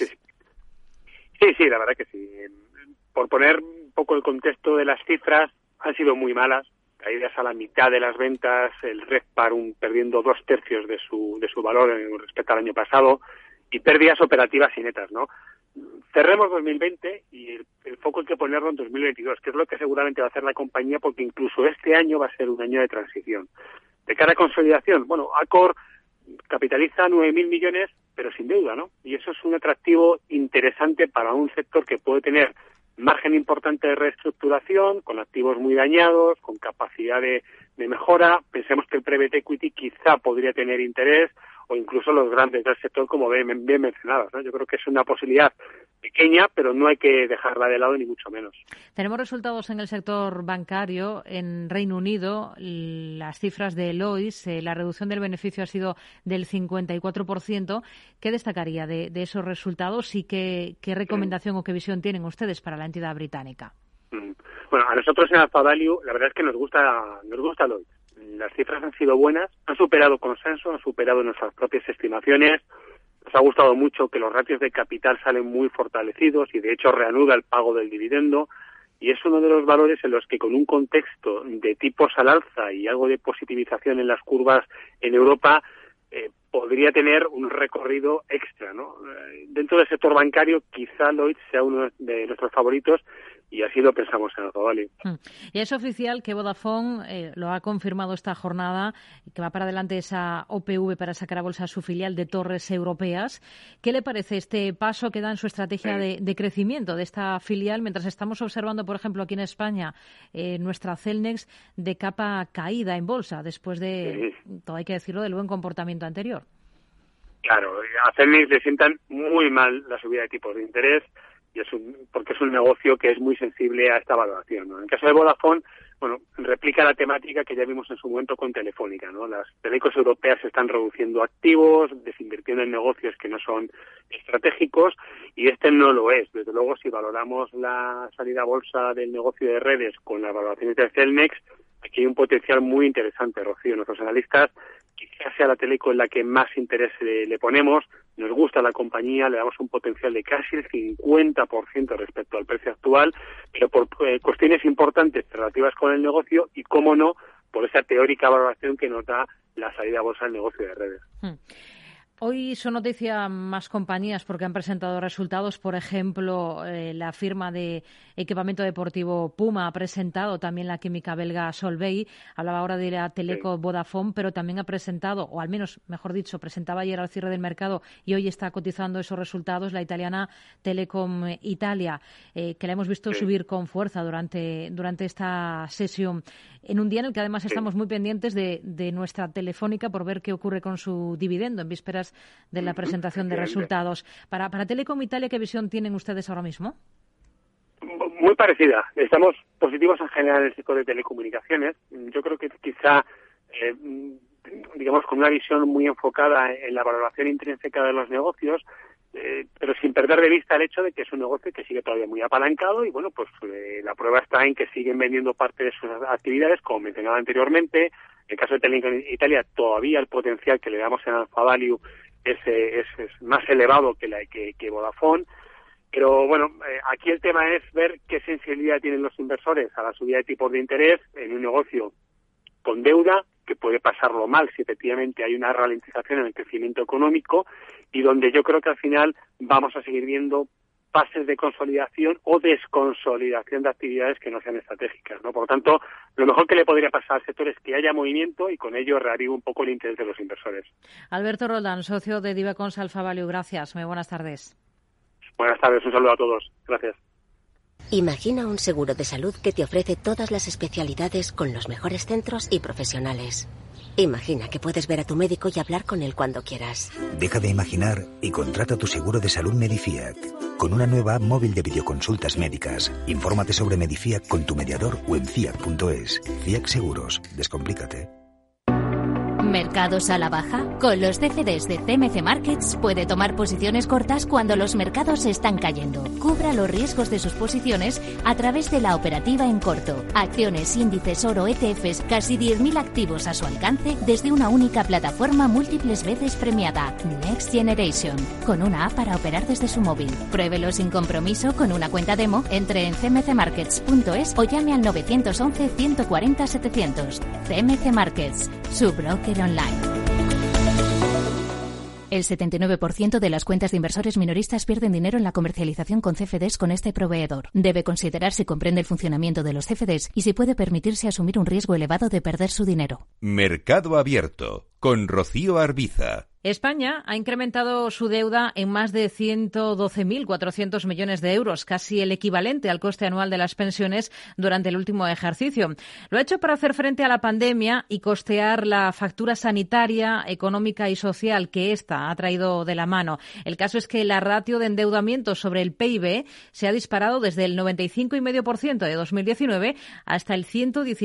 Sí, la verdad que sí. Por poner un poco el contexto de las cifras, han sido muy malas. Caídas a la mitad de las ventas, el RevPAR perdiendo 2/3 de su valor respecto al año pasado, y pérdidas operativas y netas, ¿no? Cerremos 2020 y el foco hay que ponerlo en 2022, que es lo que seguramente va a hacer la compañía, porque incluso este año va a ser un año de transición. De cara a consolidación, bueno, Accor capitaliza 9.000 millones, pero sin deuda, ¿no? Y eso es un atractivo interesante para un sector que puede tener margen importante de reestructuración, con activos muy dañados, con capacidad de mejora. Pensemos que el private equity quizá podría tener interés, o incluso los grandes del sector, como bien mencionados, ¿no? Yo creo que es una posibilidad pequeña, pero no hay que dejarla de lado, ni mucho menos. Tenemos resultados en el sector bancario. En Reino Unido, las cifras de Lloyds, la reducción del beneficio ha sido del 54%. ¿Qué destacaría de esos resultados y qué recomendación o qué visión tienen ustedes para la entidad británica? Bueno, a nosotros en Alpha Value la verdad es que nos gusta Lloyds. Las cifras han sido buenas, han superado consenso, han superado nuestras propias estimaciones. Nos ha gustado mucho que los ratios de capital salen muy fortalecidos y de hecho reanuda el pago del dividendo, y es uno de los valores en los que, con un contexto de tipos al alza y algo de positivización en las curvas en Europa, podría tener un recorrido extra, ¿no? Dentro del sector bancario quizá Lloyds sea uno de nuestros favoritos, y así lo pensamos en Alpha Value. Y es oficial que Vodafone lo ha confirmado esta jornada, que va para adelante esa OPV para sacar a bolsa su filial de Torres Europeas. ¿Qué le parece este paso que da en su estrategia de crecimiento de esta filial, mientras estamos observando, por ejemplo, aquí en España, nuestra Celnex de capa caída en bolsa, después de, todo hay que decirlo, del buen comportamiento anterior? Claro, a Celnex le sientan muy mal la subida de tipos de interés, y porque es un negocio que es muy sensible a esta valoración, ¿no? En el caso de Vodafone, bueno, replica la temática que ya vimos en su momento con Telefónica, ¿no? Las telecos europeas se están reduciendo activos, desinvirtiendo en negocios que no son estratégicos, y este no lo es. Desde luego, si valoramos la salida a bolsa del negocio de redes con las valoraciones de Celnex, aquí hay un potencial muy interesante, Rocío. Nuestros analistas, quizás sea la teleco en la que más interés le ponemos. Nos gusta la compañía, le damos un potencial de casi el 50% respecto al precio actual, pero por cuestiones importantes relativas con el negocio y, cómo no, por esa teórica valoración que nos da la salida a bolsa del negocio de redes. Hoy son noticia más compañías porque han presentado resultados. Por ejemplo, la firma de equipamiento deportivo Puma ha presentado, también la química belga Solvay. Hablaba ahora de la teleco Vodafone, pero también ha presentado, o al menos, mejor dicho, presentaba ayer al cierre del mercado y hoy está cotizando esos resultados, la italiana Telecom Italia, que la hemos visto subir con fuerza durante esta sesión, en un día en el que además estamos muy pendientes de nuestra Telefónica por ver qué ocurre con su dividendo en vísperas de la presentación de resultados. Para Telecom Italia, ¿qué visión tienen ustedes ahora mismo? Muy parecida. Estamos positivos en general en el sector de telecomunicaciones. Yo creo que quizá, digamos, con una visión muy enfocada en la valoración intrínseca de los negocios, pero sin perder de vista el hecho de que es un negocio que sigue todavía muy apalancado, y bueno, pues la prueba está en que siguen vendiendo parte de sus actividades, como mencionaba anteriormente. En el caso de Telecom Italia, todavía el potencial que le damos en Alpha Value es más elevado que Vodafone. Pero bueno, aquí el tema es ver qué sensibilidad tienen los inversores a la subida de tipos de interés en un negocio con deuda, que puede pasarlo mal si efectivamente hay una ralentización en el crecimiento económico, y donde yo creo que al final vamos a seguir viendo fases de consolidación o desconsolidación de actividades que no sean estratégicas, ¿no? Por lo tanto, lo mejor que le podría pasar al sector es que haya movimiento y con ello reavive un poco el interés de los inversores. Alberto Roldán, socio de Divacons Alpha Value. Gracias. Muy buenas tardes. Buenas tardes. Un saludo a todos. Gracias. Imagina un seguro de salud que te ofrece todas las especialidades con los mejores centros y profesionales. Imagina que puedes ver a tu médico y hablar con él cuando quieras. Deja de imaginar y contrata tu seguro de salud Medifiac. Con una nueva app móvil de videoconsultas médicas. Infórmate sobre Medifiac con tu mediador o en fiac.es. Fiac Seguros. Descomplícate. ¿Mercados a la baja? Con los CFDs de CMC Markets puede tomar posiciones cortas cuando los mercados están cayendo. Cubra los riesgos de sus posiciones a través de la operativa en corto. Acciones, índices, oro, ETFs, casi 10.000 activos a su alcance desde una única plataforma múltiples veces premiada. Next Generation. Con una app para operar desde su móvil. Pruébelo sin compromiso con una cuenta demo. Entre en cmcmarkets.es o llame al 911 140 700. CMC Markets. Su broker online. El 79% de las cuentas de inversores minoristas pierden dinero en la comercialización con CFDs con este proveedor. Debe considerar si comprende el funcionamiento de los CFDs y si puede permitirse asumir un riesgo elevado de perder su dinero. Mercado Abierto con Rocío Arbiza. España ha incrementado su deuda en más de 112.400 millones de euros, casi el equivalente al coste anual de las pensiones durante el último ejercicio. Lo ha hecho para hacer frente a la pandemia y costear la factura sanitaria, económica y social que ésta ha traído de la mano. El caso es que la ratio de endeudamiento sobre el PIB se ha disparado desde el 95,5% de 2019 hasta el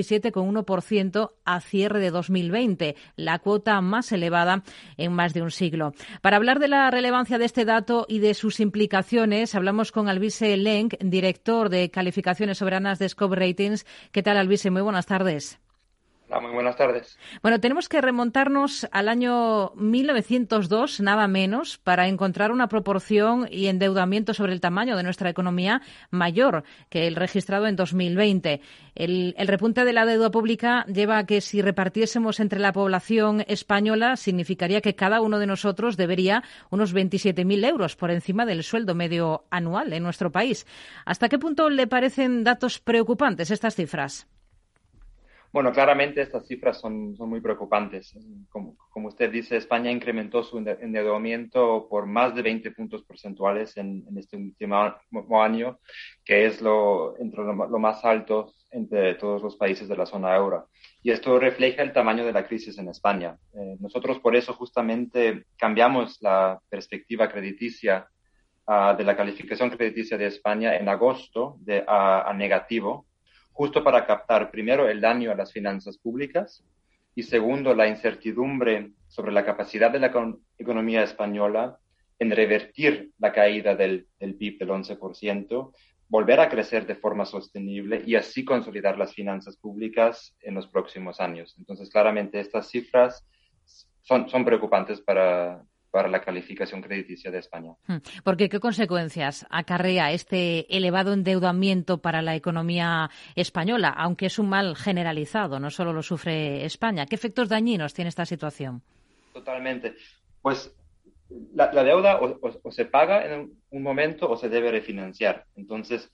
117,1% a cierre de 2020, la cuota más elevada en más de un siglo. Para hablar de la relevancia de este dato y de sus implicaciones, hablamos con Albise Lenk, director de calificaciones soberanas de Scope Ratings. ¿Qué tal, Albise? Muy buenas tardes. Hola, muy buenas tardes. Bueno, tenemos que remontarnos al año 1902, nada menos, para encontrar una proporción y endeudamiento sobre el tamaño de nuestra economía mayor que el registrado en 2020. El repunte de la deuda pública lleva a que si repartiésemos entre la población española, significaría que cada uno de nosotros debería unos 27.000 euros por encima del sueldo medio anual en nuestro país. ¿Hasta qué punto le parecen datos preocupantes estas cifras? Bueno, claramente estas cifras son muy preocupantes. Como usted dice, España incrementó su endeudamiento por más de 20 puntos porcentuales en este último año, que es lo más alto entre todos los países de la zona euro. Y esto refleja el tamaño de la crisis en España. Nosotros por eso justamente cambiamos la perspectiva crediticia de la calificación crediticia de España en agosto a negativo, justo para captar, primero, el daño a las finanzas públicas y, segundo, la incertidumbre sobre la capacidad de la economía española en revertir la caída del PIB del 11%, volver a crecer de forma sostenible y así consolidar las finanzas públicas en los próximos años. Entonces, claramente, estas cifras son preocupantes para la calificación crediticia de España. Porque, ¿qué consecuencias acarrea este elevado endeudamiento para la economía española? Aunque es un mal generalizado, no solo lo sufre España. ¿Qué efectos dañinos tiene esta situación? Totalmente. Pues la deuda o se paga en un momento o se debe refinanciar. Entonces,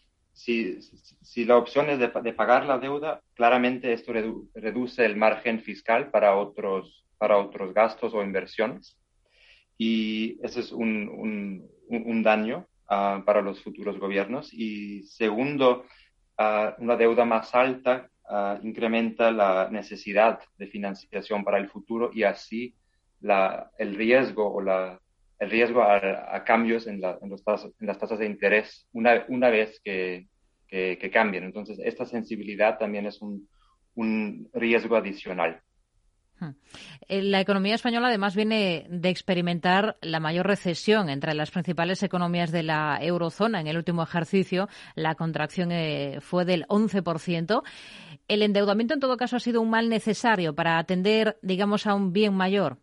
si la opción es de pagar la deuda, claramente esto reduce el margen fiscal para otros gastos o inversiones. Y ese es un daño para los futuros gobiernos. Y segundo, una deuda más alta incrementa la necesidad de financiación para el futuro y así el riesgo a cambios en las tasas de interés una vez que cambien. Entonces, esta sensibilidad también es un riesgo adicional. La economía española además viene de experimentar la mayor recesión entre las principales economías de la eurozona en el último ejercicio. La contracción fue del 11%. El endeudamiento, en todo caso, ha sido un mal necesario para atender, digamos, a un bien mayor.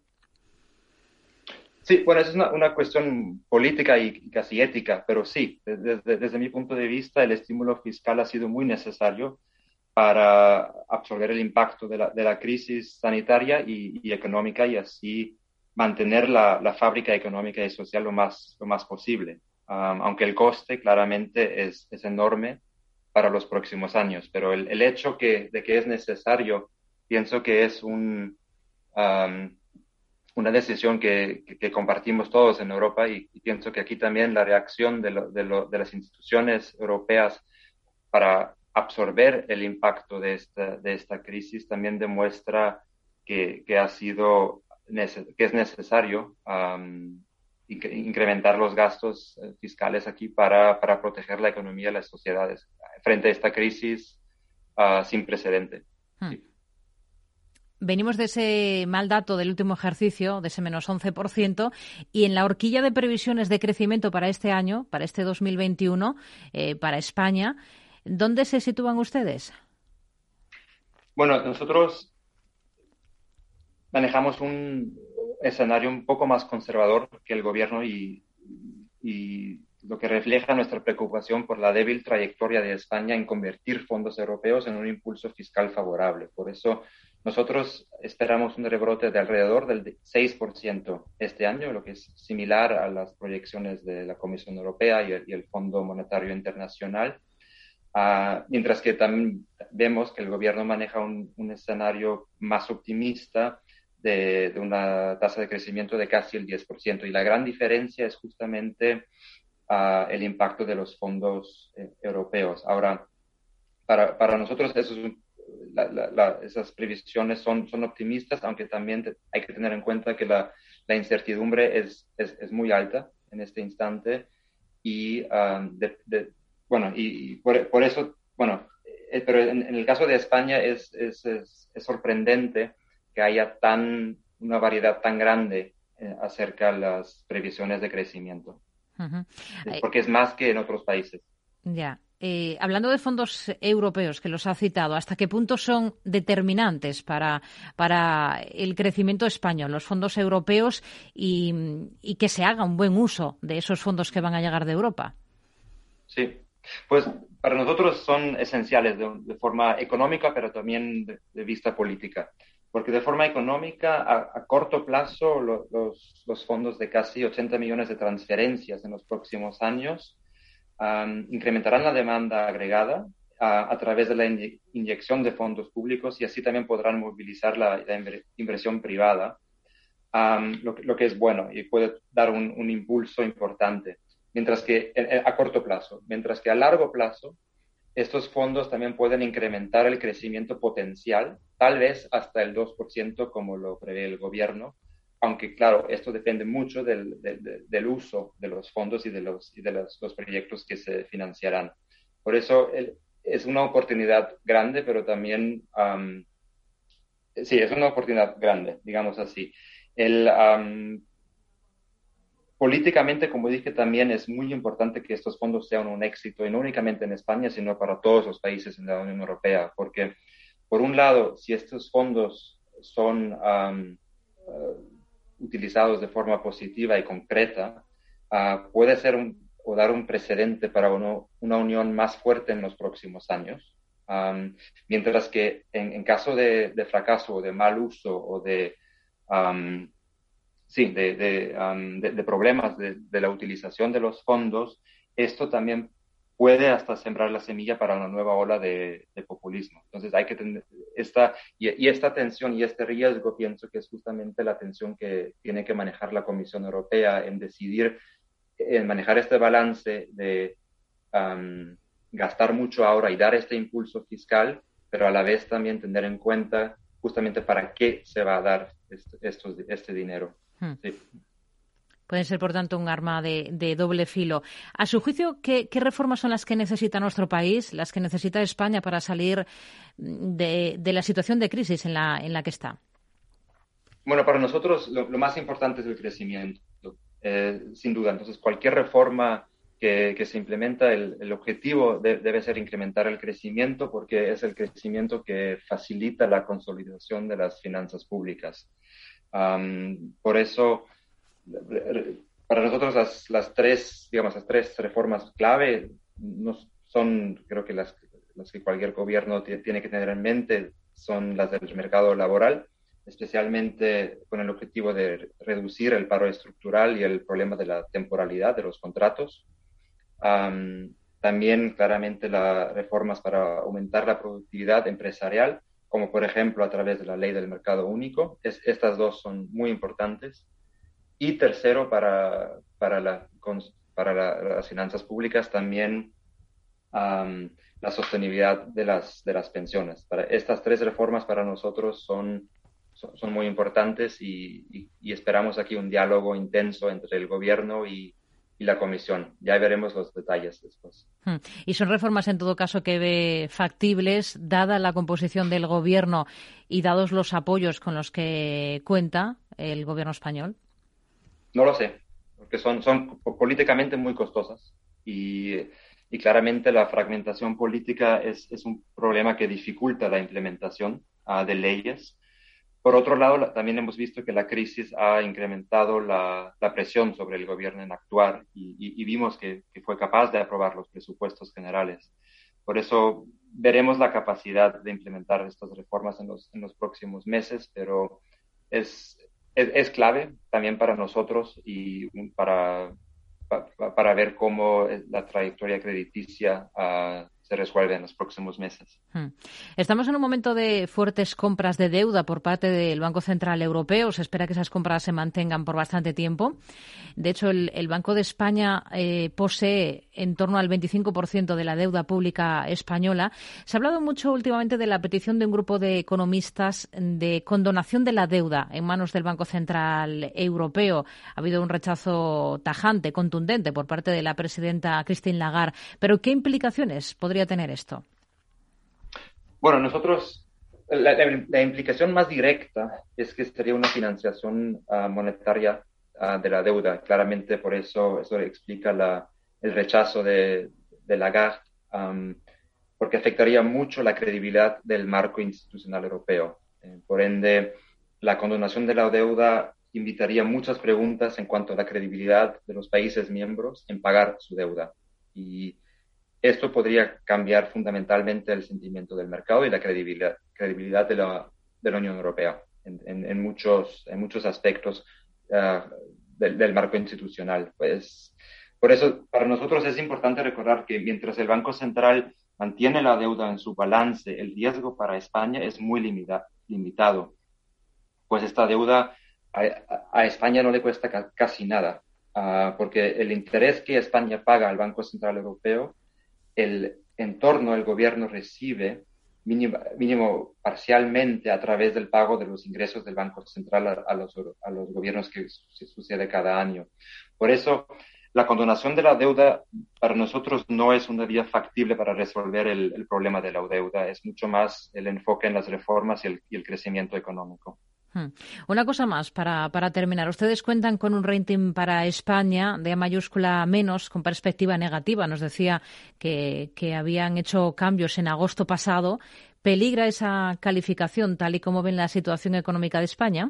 Sí, bueno, es una cuestión política y casi ética, pero sí, desde mi punto de vista, el estímulo fiscal ha sido muy necesario para absorber el impacto de la crisis sanitaria y económica y así mantener la fábrica económica y social lo más posible. Aunque el coste claramente es enorme para los próximos años, pero el hecho de que es necesario, pienso que es una decisión que compartimos todos en Europa y pienso que aquí también la reacción de las instituciones europeas para absorber el impacto de esta crisis también demuestra que ha sido que es necesario incrementar los gastos fiscales aquí para proteger la economía y las sociedades frente a esta crisis sin precedente. Sí. Venimos de ese mal dato del último ejercicio, de ese menos 11%, y en la horquilla de previsiones de crecimiento para este año, para este 2021, para España, ¿dónde se sitúan ustedes? Bueno, nosotros manejamos un escenario un poco más conservador que el gobierno y lo que refleja nuestra preocupación por la débil trayectoria de España en convertir fondos europeos en un impulso fiscal favorable. Por eso nosotros esperamos un rebrote de alrededor del 6% este año, lo que es similar a las proyecciones de la Comisión Europea y el Fondo Monetario Internacional. Mientras que también vemos que el gobierno maneja un escenario más optimista de una tasa de crecimiento de casi el 10%. Y la gran diferencia es justamente el impacto de los fondos europeos. Ahora, para nosotros esas previsiones son optimistas, aunque también hay que tener en cuenta que la incertidumbre es muy alta en este instante y por eso, pero en el caso de España es sorprendente que haya una variedad tan grande acerca de las previsiones de crecimiento. Uh-huh. Porque es más que en otros países. Ya. Hablando de fondos europeos, que los ha citado, ¿hasta qué punto son determinantes para el crecimiento español, los fondos europeos, y que se haga un buen uso de esos fondos que van a llegar de Europa? Sí. Pues para nosotros son esenciales de forma económica, pero también de vista política. Porque de forma económica, a corto plazo, los fondos de casi 80 millones de transferencias en los próximos años incrementarán la demanda agregada a través de la inyección de fondos públicos y así también podrán movilizar la inversión privada, lo que es bueno y puede dar un impulso importante. Mientras que a corto plazo, mientras que a largo plazo, estos fondos también pueden incrementar el crecimiento potencial, tal vez hasta el 2% como lo prevé el gobierno, aunque claro, esto depende mucho del uso de los fondos y de los proyectos que se financiarán. Por eso es una oportunidad grande, pero también, sí, es una oportunidad grande, digamos así. Políticamente, como dije, también es muy importante que estos fondos sean un éxito, y no únicamente en España, sino para todos los países en la Unión Europea, porque, por un lado, si estos fondos son utilizados de forma positiva y concreta, puede ser o dar un precedente para una unión más fuerte en los próximos años, mientras que en caso de fracaso o de mal uso o de problemas de la utilización de los fondos, esto también puede hasta sembrar la semilla para una nueva ola de populismo. Entonces hay que tener esta tensión y este riesgo, pienso que es justamente la tensión que tiene que manejar la Comisión Europea en decidir, en manejar este balance de gastar mucho ahora y dar este impulso fiscal, pero a la vez también tener en cuenta justamente para qué se va a dar este dinero. Sí. Pueden ser, por tanto, un arma de doble filo. A su juicio, ¿qué reformas son las que necesita nuestro país, las que necesita España para salir de la situación de crisis en la que está? Bueno, para nosotros lo más importante es el crecimiento, sin duda. Entonces, cualquier reforma que se implementa, el objetivo debe ser incrementar el crecimiento, porque es el crecimiento que facilita la consolidación de las finanzas públicas. Por eso, para nosotros las tres reformas clave no son, creo que las que cualquier gobierno tiene que tener en mente, son las del mercado laboral, especialmente con el objetivo de reducir el paro estructural y el problema de la temporalidad de los contratos. También claramente las reformas para aumentar la productividad empresarial, como por ejemplo a través de la ley del mercado único. Estas dos son muy importantes. Y tercero, para las finanzas públicas, también la sostenibilidad de las pensiones. Estas tres reformas para nosotros son son muy importantes y esperamos aquí un diálogo intenso entre el gobierno y la Comisión. Ya veremos los detalles después. Y son reformas, en todo caso, que ve factibles, dada la composición del gobierno y dados los apoyos con los que cuenta el gobierno español. No lo sé, porque son políticamente muy costosas y claramente la fragmentación política es un problema que dificulta la implementación de leyes. Por otro lado, también hemos visto que la crisis ha incrementado la presión sobre el gobierno en actuar y vimos que fue capaz de aprobar los presupuestos generales. Por eso veremos la capacidad de implementar estas reformas en los próximos meses, pero es clave también para nosotros y para ver cómo la trayectoria crediticia se resuelve en los próximos meses. Estamos en un momento de fuertes compras de deuda por parte del Banco Central Europeo. Se espera que esas compras se mantengan por bastante tiempo. De hecho, el Banco de España posee en torno al 25% de la deuda pública española. Se ha hablado mucho últimamente de la petición de un grupo de economistas de condonación de la deuda en manos del Banco Central Europeo. Ha habido un rechazo tajante, contundente, por parte de la presidenta Christine Lagarde. Pero, ¿qué implicaciones podría tener esto? Bueno, nosotros, la implicación más directa es que sería una financiación monetaria de la deuda. Claramente, por eso explica el rechazo de Lagarde, porque afectaría mucho la credibilidad del marco institucional europeo. Por ende, la condonación de la deuda invitaría muchas preguntas en cuanto a la credibilidad de los países miembros en pagar su deuda. Y esto podría cambiar fundamentalmente el sentimiento del mercado y la credibilidad de la Unión Europea en muchos aspectos del marco institucional. Pues, por eso, para nosotros es importante recordar que mientras el Banco Central mantiene la deuda en su balance, el riesgo para España es muy limitado. Pues esta deuda a España no le cuesta casi nada, porque el interés que España paga al Banco Central Europeo, el entorno, el gobierno recibe mínimo parcialmente a través del pago de los ingresos del Banco Central a los gobiernos que sucede cada año. Por eso, la condonación de la deuda para nosotros no es una vía factible para resolver el problema de la deuda. Es mucho más el enfoque en las reformas y el crecimiento económico. Una cosa más para terminar. Ustedes cuentan con un rating para España de A mayúscula menos, con perspectiva negativa. Nos decía que habían hecho cambios en agosto pasado. ¿Peligra esa calificación tal y como ven la situación económica de España?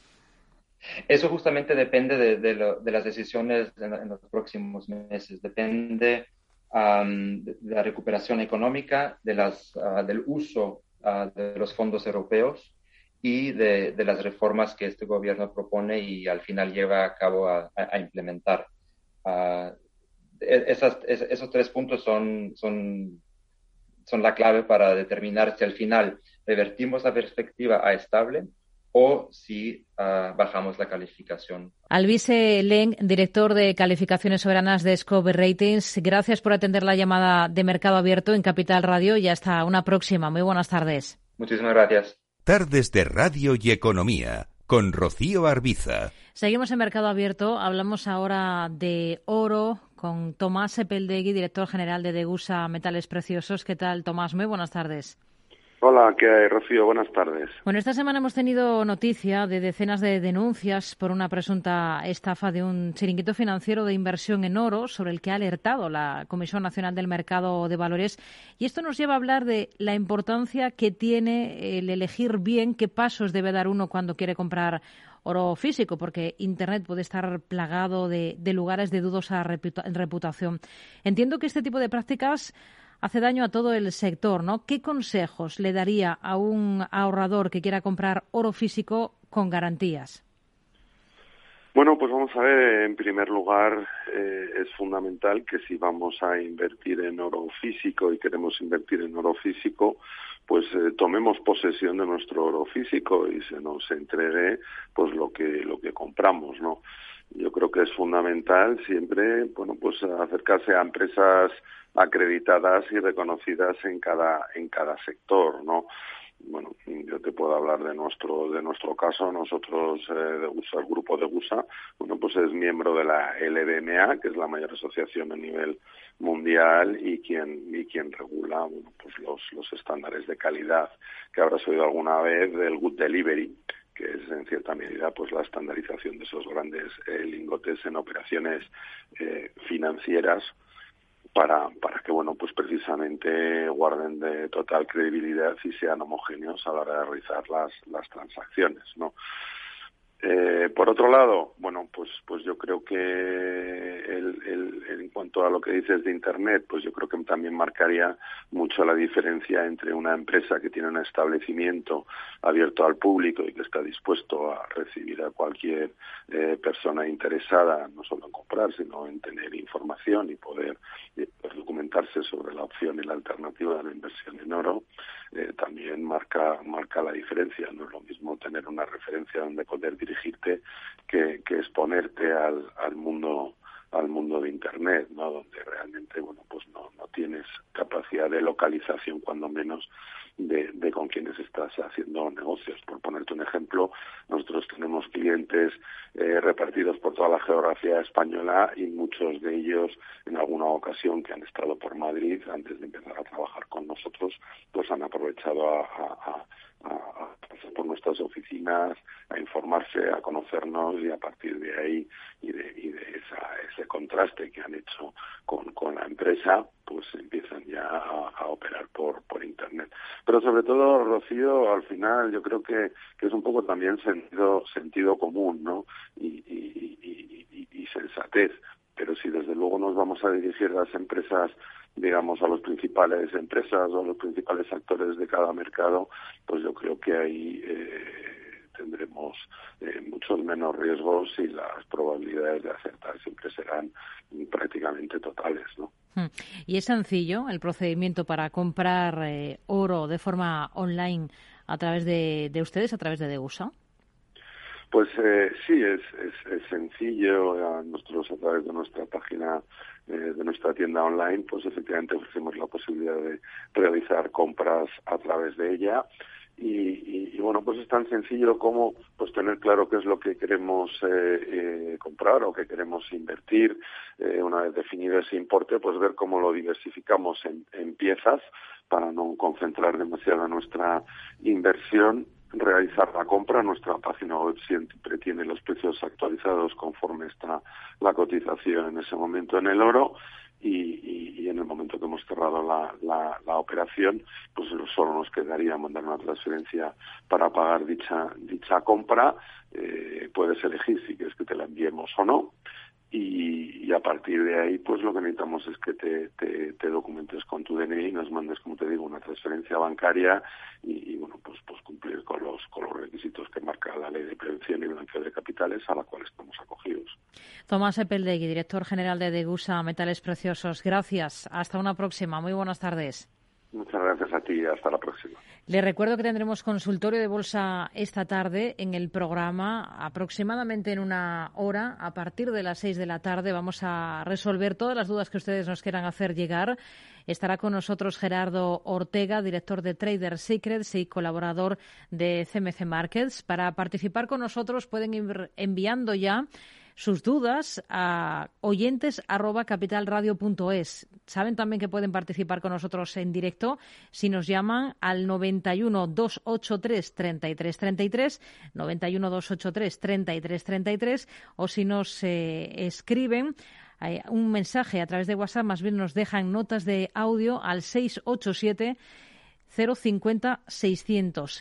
Eso justamente depende de las decisiones en los próximos meses. Depende de la recuperación económica, del uso de los fondos europeos y de las reformas que este gobierno propone y al final lleva a cabo a implementar. Esos 3 puntos son la clave para determinar si al final revertimos la perspectiva a estable o si bajamos la calificación. Alvise Leng, director de calificaciones soberanas de Scope Ratings, gracias por atender la llamada de Mercado Abierto en Capital Radio y hasta una próxima. Muy buenas tardes. Muchísimas gracias. Tardes de Radio y Economía, con Rocío Arbiza. Seguimos en Mercado Abierto. Hablamos ahora de oro con Tomás Epeldegui, director general de Degusa Metales Preciosos. ¿Qué tal, Tomás? Muy buenas tardes. Hola, ¿qué hay, Rocío? Buenas tardes. Bueno, esta semana hemos tenido noticia de decenas de denuncias por una presunta estafa de un chiringuito financiero de inversión en oro sobre el que ha alertado la Comisión Nacional del Mercado de Valores. Y esto nos lleva a hablar de la importancia que tiene el elegir bien qué pasos debe dar uno cuando quiere comprar oro físico, porque Internet puede estar plagado de lugares de dudosa reputación. Entiendo que este tipo de prácticas hace daño a todo el sector, ¿no? ¿Qué consejos le daría a un ahorrador que quiera comprar oro físico con garantías? Bueno, pues vamos a ver, en primer lugar, es fundamental que si vamos a invertir en oro físico y queremos invertir en oro físico, pues tomemos posesión de nuestro oro físico y se nos entregue pues lo que compramos, ¿no? Yo creo que es fundamental siempre, bueno, pues acercarse a empresas acreditadas y reconocidas en cada sector, ¿no? Bueno, yo te puedo hablar de nuestro caso. Nosotros, el grupo de GUSA, bueno, pues es miembro de la LBMA, que es la mayor asociación a nivel mundial y quien regula, bueno, pues los estándares de calidad que habrás oído alguna vez del Good Delivery, que es en cierta medida pues la estandarización de esos grandes lingotes en operaciones financieras para que, bueno, pues precisamente guarden de total credibilidad y sean homogéneos a la hora de realizar las transacciones, ¿no? Por otro lado, bueno, pues yo creo que en cuanto a lo que dices de Internet, pues yo creo que también marcaría mucho la diferencia entre una empresa que tiene un establecimiento abierto al público y que está dispuesto a recibir a cualquier persona interesada, no solo en comprar, sino en tener información y poder documentarse sobre la opción y la alternativa de la inversión en oro. También marca la diferencia. No es lo mismo tener una referencia donde poder dirigirte que exponerte al mundo de Internet, ¿no? Donde realmente, bueno, pues no tienes capacidad de localización, cuando menos, de con quienes estás haciendo negocios. Por ponerte un ejemplo, nosotros tenemos clientes repartidos por toda la geografía española y muchos de ellos, en alguna ocasión que han estado por Madrid antes de empezar a trabajar con nosotros, pues han aprovechado a pasar por nuestras oficinas, a informarse, a conocernos, y a partir de ahí y de ese contraste que han hecho con la empresa, pues empiezan ya a operar por Internet. Pero sobre todo, Rocío, al final yo creo que es un poco también sentido común, ¿no? Y sensatez. Pero si desde luego nos vamos a dirigir a las empresas, digamos, a las principales empresas o a los principales actores de cada mercado, pues yo creo que ahí tendremos muchos menos riesgos y las probabilidades de acertar siempre serán prácticamente totales, ¿no? ¿Y es sencillo el procedimiento para comprar oro de forma online a través de ustedes, a través de Degusa? Pues sí, es sencillo. Nosotros, a través de nuestra página, de nuestra tienda online, pues efectivamente ofrecemos la posibilidad de realizar compras a través de ella. Y bueno, pues es tan sencillo como pues tener claro qué es lo que queremos comprar o que queremos invertir. Una vez definido ese importe, pues ver cómo lo diversificamos en piezas para no concentrar demasiado nuestra inversión. Realizar la compra. Nuestra página web siempre tiene los precios actualizados conforme está la cotización en ese momento en el oro, y en el momento que hemos cerrado la operación, pues solo nos quedaría mandar una transferencia para pagar dicha compra. Puedes elegir si quieres que te la enviemos o no. Y a partir de ahí, pues lo que necesitamos es que te documentes con tu DNI, nos mandes, como te digo, una transferencia bancaria y bueno, pues cumplir con los requisitos que marca la Ley de Prevención y Blanqueo de Capitales, a la cual estamos acogidos. Tomás Epeldegui, director general de Degusa Metales Preciosos. Gracias. Hasta una próxima. Muy buenas tardes. Muchas gracias a ti y hasta la próxima. Le recuerdo que tendremos consultorio de bolsa esta tarde en el programa, aproximadamente en una hora. A partir de las 6 de la tarde vamos a resolver todas las dudas que ustedes nos quieran hacer llegar. Estará con nosotros Gerardo Ortega, director de Trader Secrets y colaborador de CMC Markets. Para participar con nosotros pueden ir enviando ya sus dudas a oyentes@capitalradio.es. Saben también que pueden participar con nosotros en directo si nos llaman al 91 283 3333, 91 283 3333, o si nos escriben un mensaje a través de WhatsApp, más bien nos dejan notas de audio al 687 050 600,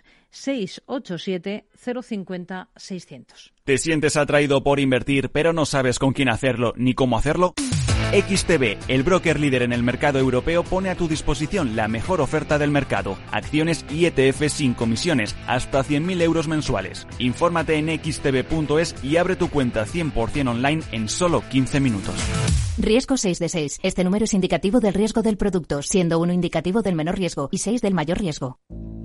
687 050 600. ¿Te sientes atraído por invertir, pero no sabes con quién hacerlo ni cómo hacerlo? XTB, el broker líder en el mercado europeo, pone a tu disposición la mejor oferta del mercado. Acciones y ETF sin comisiones, hasta 100.000 euros mensuales. Infórmate en xtb.es y abre tu cuenta 100% online en solo 15 minutos. Riesgo 6 de 6. Este número es indicativo del riesgo del producto, siendo 1 indicativo del menor riesgo y 6 del mayor riesgo.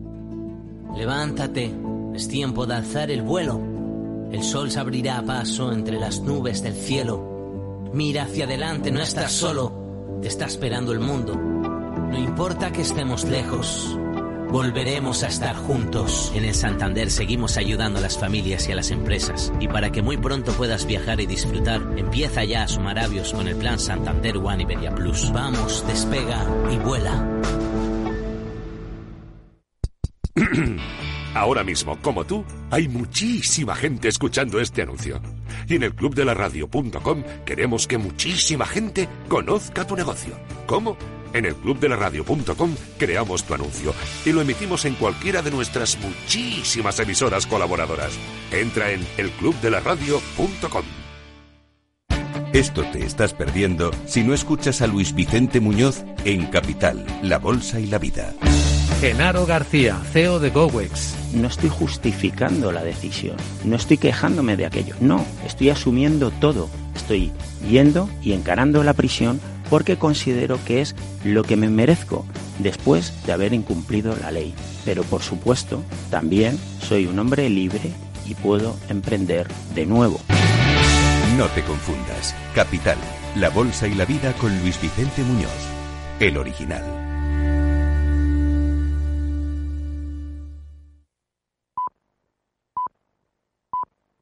Levántate, es tiempo de alzar el vuelo. El sol se abrirá a paso entre las nubes del cielo. Mira hacia adelante, no estás solo, te está esperando el mundo. No importa que estemos lejos, volveremos a estar juntos. En el Santander seguimos ayudando a las familias y a las empresas. Y para que muy pronto puedas viajar y disfrutar, empieza ya a sumar avios con el plan Santander One Iberia Plus. Vamos, despega y vuela. Ahora mismo, como tú, hay muchísima gente escuchando este anuncio. Y en el clubdelaradio.com queremos que muchísima gente conozca tu negocio. ¿Cómo? En el clubdelaradio.com creamos tu anuncio y lo emitimos en cualquiera de nuestras muchísimas emisoras colaboradoras. Entra en elclubdelaradio.com. Esto te estás perdiendo si no escuchas a Luis Vicente Muñoz en Capital, La Bolsa y la Vida. Genaro García, CEO de GoWex. No estoy justificando la decisión, no estoy quejándome de aquello, no, estoy asumiendo todo. Estoy yendo y encarando la prisión porque considero que es lo que me merezco después de haber incumplido la ley. Pero por supuesto, también soy un hombre libre y puedo emprender de nuevo. No te confundas. Capital, La Bolsa y la Vida con Luis Vicente Muñoz, el original.